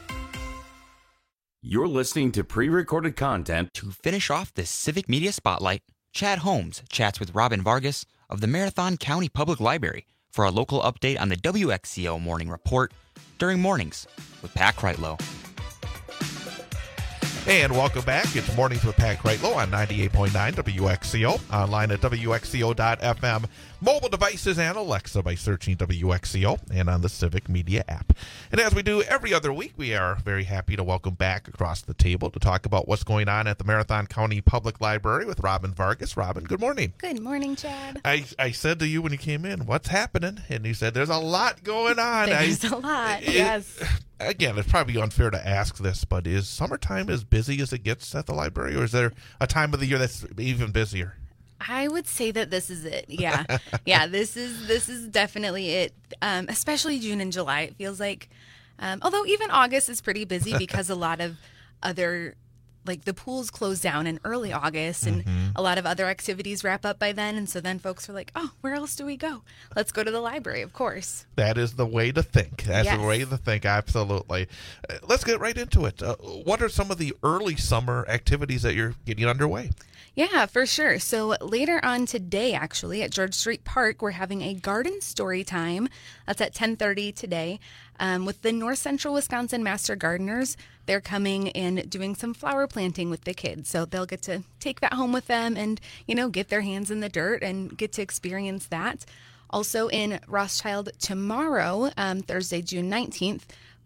You're listening to pre-recorded content. To finish off this Civic Media Spotlight, Chad Holmes chats with Robin Vargas of the Marathon County Public Library for a local update on the W X C O Morning Report during Mornings with Pat Kreitlow. And welcome back. It's Mornings with Pat Kreitlow on ninety-eight point nine W X C O, online at W X C O dot F M, mobile devices and Alexa by searching W X C O, and on the Civic Media app. And as we do every other week, we are very happy to welcome back across the table to talk about what's going on at the Marathon County Public Library with Robin Vargas. Robin, good morning. Good morning, Chad. I, I said to you when you came in, what's happening? And you said, there's a lot going on. There's I, a lot, it, yes. Again, it's probably unfair to ask this, but is summertime as busy as it gets at the library, or is there a time of the year that's even busier? I would say that this is it. Yeah. yeah, this is this is definitely it, um, especially June and July. It feels like, um, although even August is pretty busy because a lot of other, like the pools close down in early August and Mm-hmm. a lot of other activities wrap up by then. And so then folks are like, oh, where else do we go? Let's go to the library, of course. That is the way to think. That's Yes. the way to think, absolutely. Uh, let's get right into it. Uh, what are some of the early summer activities that you're getting underway? Yeah, for sure. So later on today, actually, at George Street Park, we're having a garden story time. That's at ten thirty today um, with the North Central Wisconsin Master Gardeners. They're coming and doing some flower planting with the kids. So they'll get to take that home with them and, you know, get their hands in the dirt and get to experience that. Also in Rothschild tomorrow, um, Thursday, June nineteenth,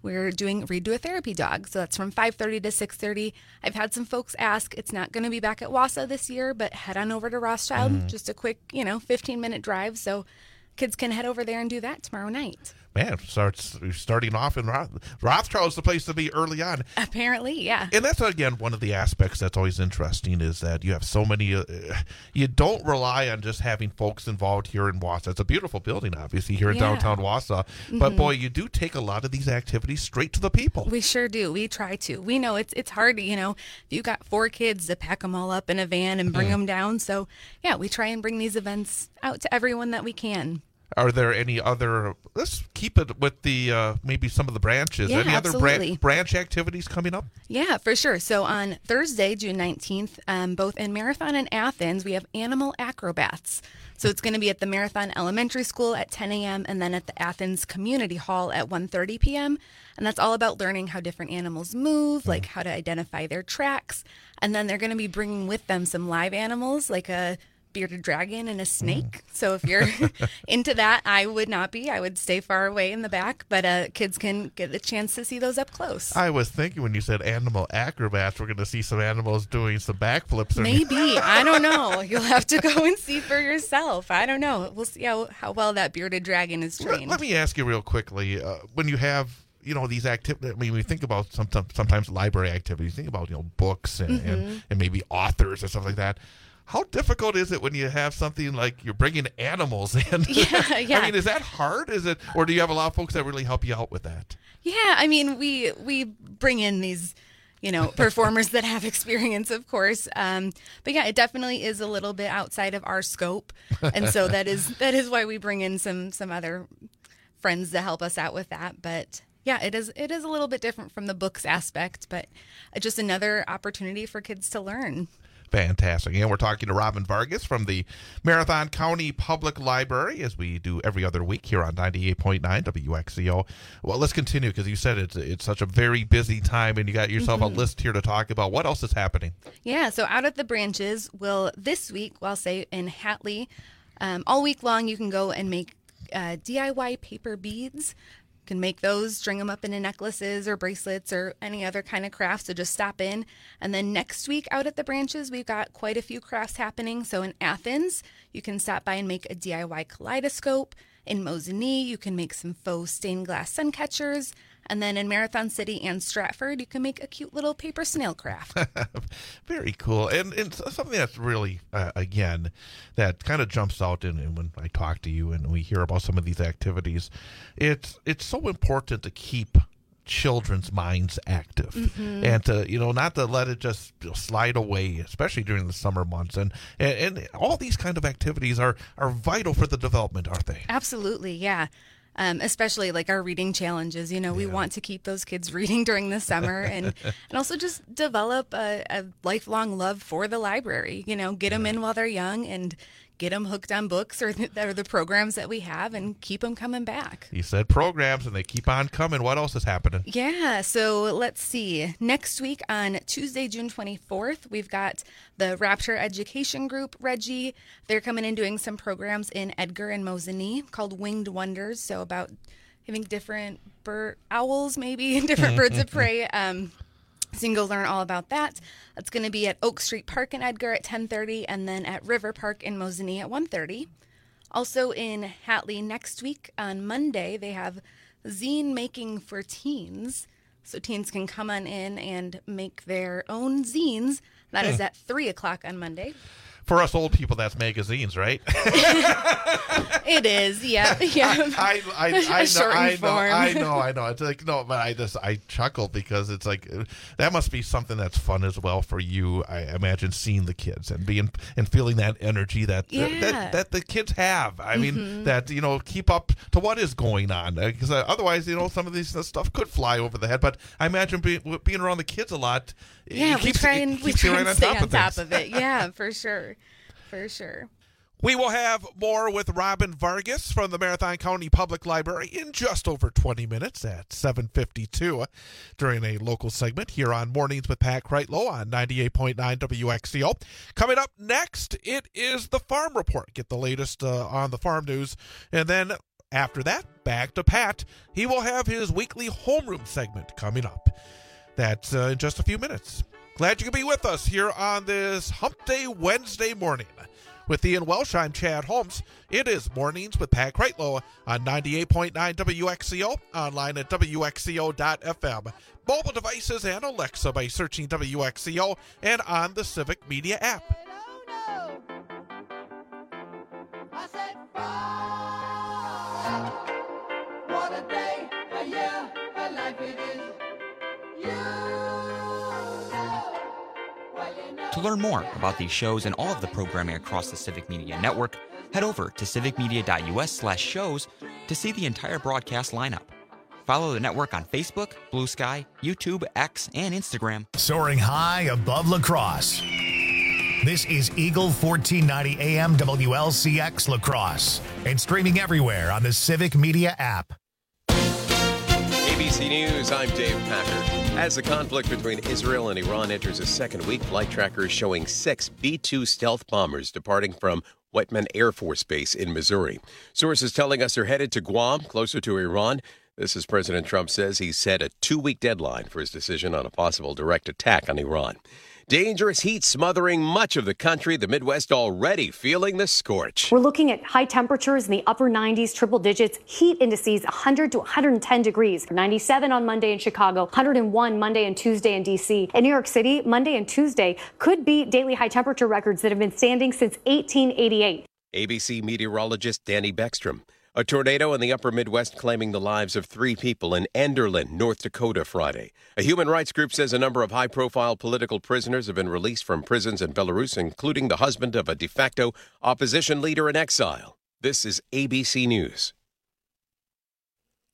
we're doing Read to a Therapy Dog. So that's from five thirty to six thirty. I've had some folks ask, it's not going to be back at Wausau this year, but head on over to Rothschild. Mm. Just a quick, you know, fifteen-minute drive. So kids can head over there and do that tomorrow night. Man, starts starting off in Roth, Rothschild's the place to be early on. Apparently, yeah. And that's, again, one of the aspects that's always interesting is that you have so many, uh, you don't rely on just having folks involved here in Wausau. It's a beautiful building, obviously, here in Yeah. downtown Wausau. But, Mhm. boy, you do take a lot of these activities straight to the people. We sure do. We try to. We know it's it's hard, you know, if you got four kids to pack them all up in a van and bring Mm. them down. So, yeah, we try and bring these events out to everyone that we can. Are there any other, let's keep it with the, uh, maybe some of the branches. Yeah, any other bran- absolutely. branch activities coming up? Yeah, for sure. So on Thursday, June nineteenth, um, both in Marathon and Athens, we have animal acrobats. So it's going to be at the Marathon Elementary School at ten a.m. and then at the Athens Community Hall at one thirty p.m. And that's all about learning how different animals move, like how to identify their tracks. And then they're going to be bringing with them some live animals like a bearded dragon and a snake. So if you're into that, I would not be. I would stay far away in the back, but uh, kids can get a chance to see those up close. I was thinking when you said animal acrobats, we're going to see some animals doing some backflips. Maybe. I don't know. You'll have to go and see for yourself. I don't know. We'll see how, how well that bearded dragon is trained. Let me ask you real quickly, uh, when you have, you know, these activities, I mean, we think about sometimes, sometimes library activities, think about, you know, books and, Mhm. and, and maybe authors and stuff like that. How difficult is it when you have something like you're bringing animals in? Yeah, yeah. I mean, is that hard? Is it, or do you have a lot of folks that really help you out with that? Yeah, I mean, we we bring in these, you know, performers that have experience, of course. Um, but yeah, it definitely is a little bit outside of our scope, and so that is that is why we bring in some some other friends to help us out with that. But yeah, it is it is a little bit different from the books aspect, but just another opportunity for kids to learn. Fantastic. And we're talking to Robin Vargas from the Marathon County Public Library, as we do every other week here on ninety-eight point nine W X C O. Well, let's continue, because you said it's, it's such a very busy time, and you got yourself Mhm. a list here to talk about. What else is happening? Yeah, so out at the branches, we'll this week, well, I'll say in Hatley, um, all week long, you can go and make uh, D I Y paper beads. You can make those, string them up into necklaces or bracelets or any other kind of craft. So just stop in. And then next week out at the branches, we've got quite a few crafts happening. So in Athens, you can stop by and make a D I Y kaleidoscope. In Mosinee, you can make some faux stained glass sun catchers. And then in Marathon City and Stratford, you can make a cute little paper snail craft. Very cool. And, and something that's really, uh, again, that kind of jumps out in, in when I talk to you and we hear about some of these activities, it's it's so important to keep children's minds active Mhm. and to, you know, not to let it just slide away, especially during the summer months. And, and, and all these kind of activities are, are vital for the development, aren't they? Absolutely, yeah. Um, especially like our reading challenges. You know, we want to keep those kids reading during the summer and, and also just develop a, a lifelong love for the library. You know, get them in while they're young and get them hooked on books or the, or the programs that we have and keep them coming back. You said programs, and they keep on coming. What else is happening? Yeah, so let's see. Next week on Tuesday, June twenty-fourth, we've got the Rapture Education Group, Reggie. They're coming in doing some programs in Edgar and Mosinee called Winged Wonders. So about having different bird owls, maybe, different birds of prey. Um, so you can go learn all about that. That's going to be at Oak Street Park in Edgar at ten thirty and then at River Park in Mosinee at one thirty. Also in Hatley next week on Monday, they have zine making for teens. So teens can come on in and make their own zines. That is Hmm. at three o'clock on Monday. For us old people, that's magazines, right? It is, yeah, yeah. I, I, I, A I, know, shortened I know, form. I know, I know. It's like no, but I just I chuckle because it's like uh, that must be something that's fun as well for you. I imagine seeing the kids and being and feeling that energy that Yeah. that, that the kids have. I mean, Mhm. that you know keep up to what is going on because uh, otherwise, you know, some of these uh, stuff could fly over the head. But I imagine being being around the kids a lot. it Yeah, we keeps- try it and we keeps you try right and stay on of top things. of it. Yeah, for sure, for sure. We will have more with Robin Vargas from the Marathon County Public Library in just over twenty minutes at seven fifty-two during a local segment here on Mornings with Pat Kreitlow on ninety-eight point nine W X C O. Coming up next, it is the Farm Report. Get the latest uh, on the farm news. And then After that, back to Pat. He will have his weekly homeroom segment coming up. That's uh, in just a few minutes. Glad you can be with us here on this Hump Day Wednesday morning. With Ian Welsh, I'm Chad Holmes. It is Mornings with Pat Kreitlow on ninety-eight point nine W X C O, online at W X C O dot F M, mobile devices and Alexa by searching W X C O, and on the Civic Media app. I said, wow, what a day, a year, a life it is. You know, well, you know. To learn more about these shows and all of the programming across the Civic Media Network, head over to civicmedia.us slash shows to see the entire broadcast lineup. Follow the network on Facebook, Blue Sky, YouTube, X, and Instagram. Soaring high above La Crosse. This is Eagle fourteen ninety A M W L C X La Crosse and streaming everywhere on the Civic Media app. A B C News, I'm Dave Packer. As the conflict between Israel and Iran enters a second week, flight trackers showing six B two stealth bombers departing from Whiteman Air Force Base in Missouri. Sources telling us they're headed to Guam, closer to Iran. This as President Trump says he's set a two-week deadline for his decision on a possible direct attack on Iran. Dangerous heat smothering much of the country. The Midwest already feeling the scorch. We're looking at high temperatures in the upper nineties, triple digits, heat indices one hundred to one hundred ten degrees. ninety-seven on Monday in Chicago, one hundred one Monday and Tuesday in D C. In New York City, Monday and Tuesday could be daily high temperature records that have been standing since eighteen eighty-eight. A B C meteorologist Danny Beckstrom. A tornado in the upper Midwest claiming the lives of three people in Enderlin, North Dakota, Friday. A human rights group says a number of high-profile political prisoners have been released from prisons in Belarus, including the husband of a de facto opposition leader in exile. This is A B C News.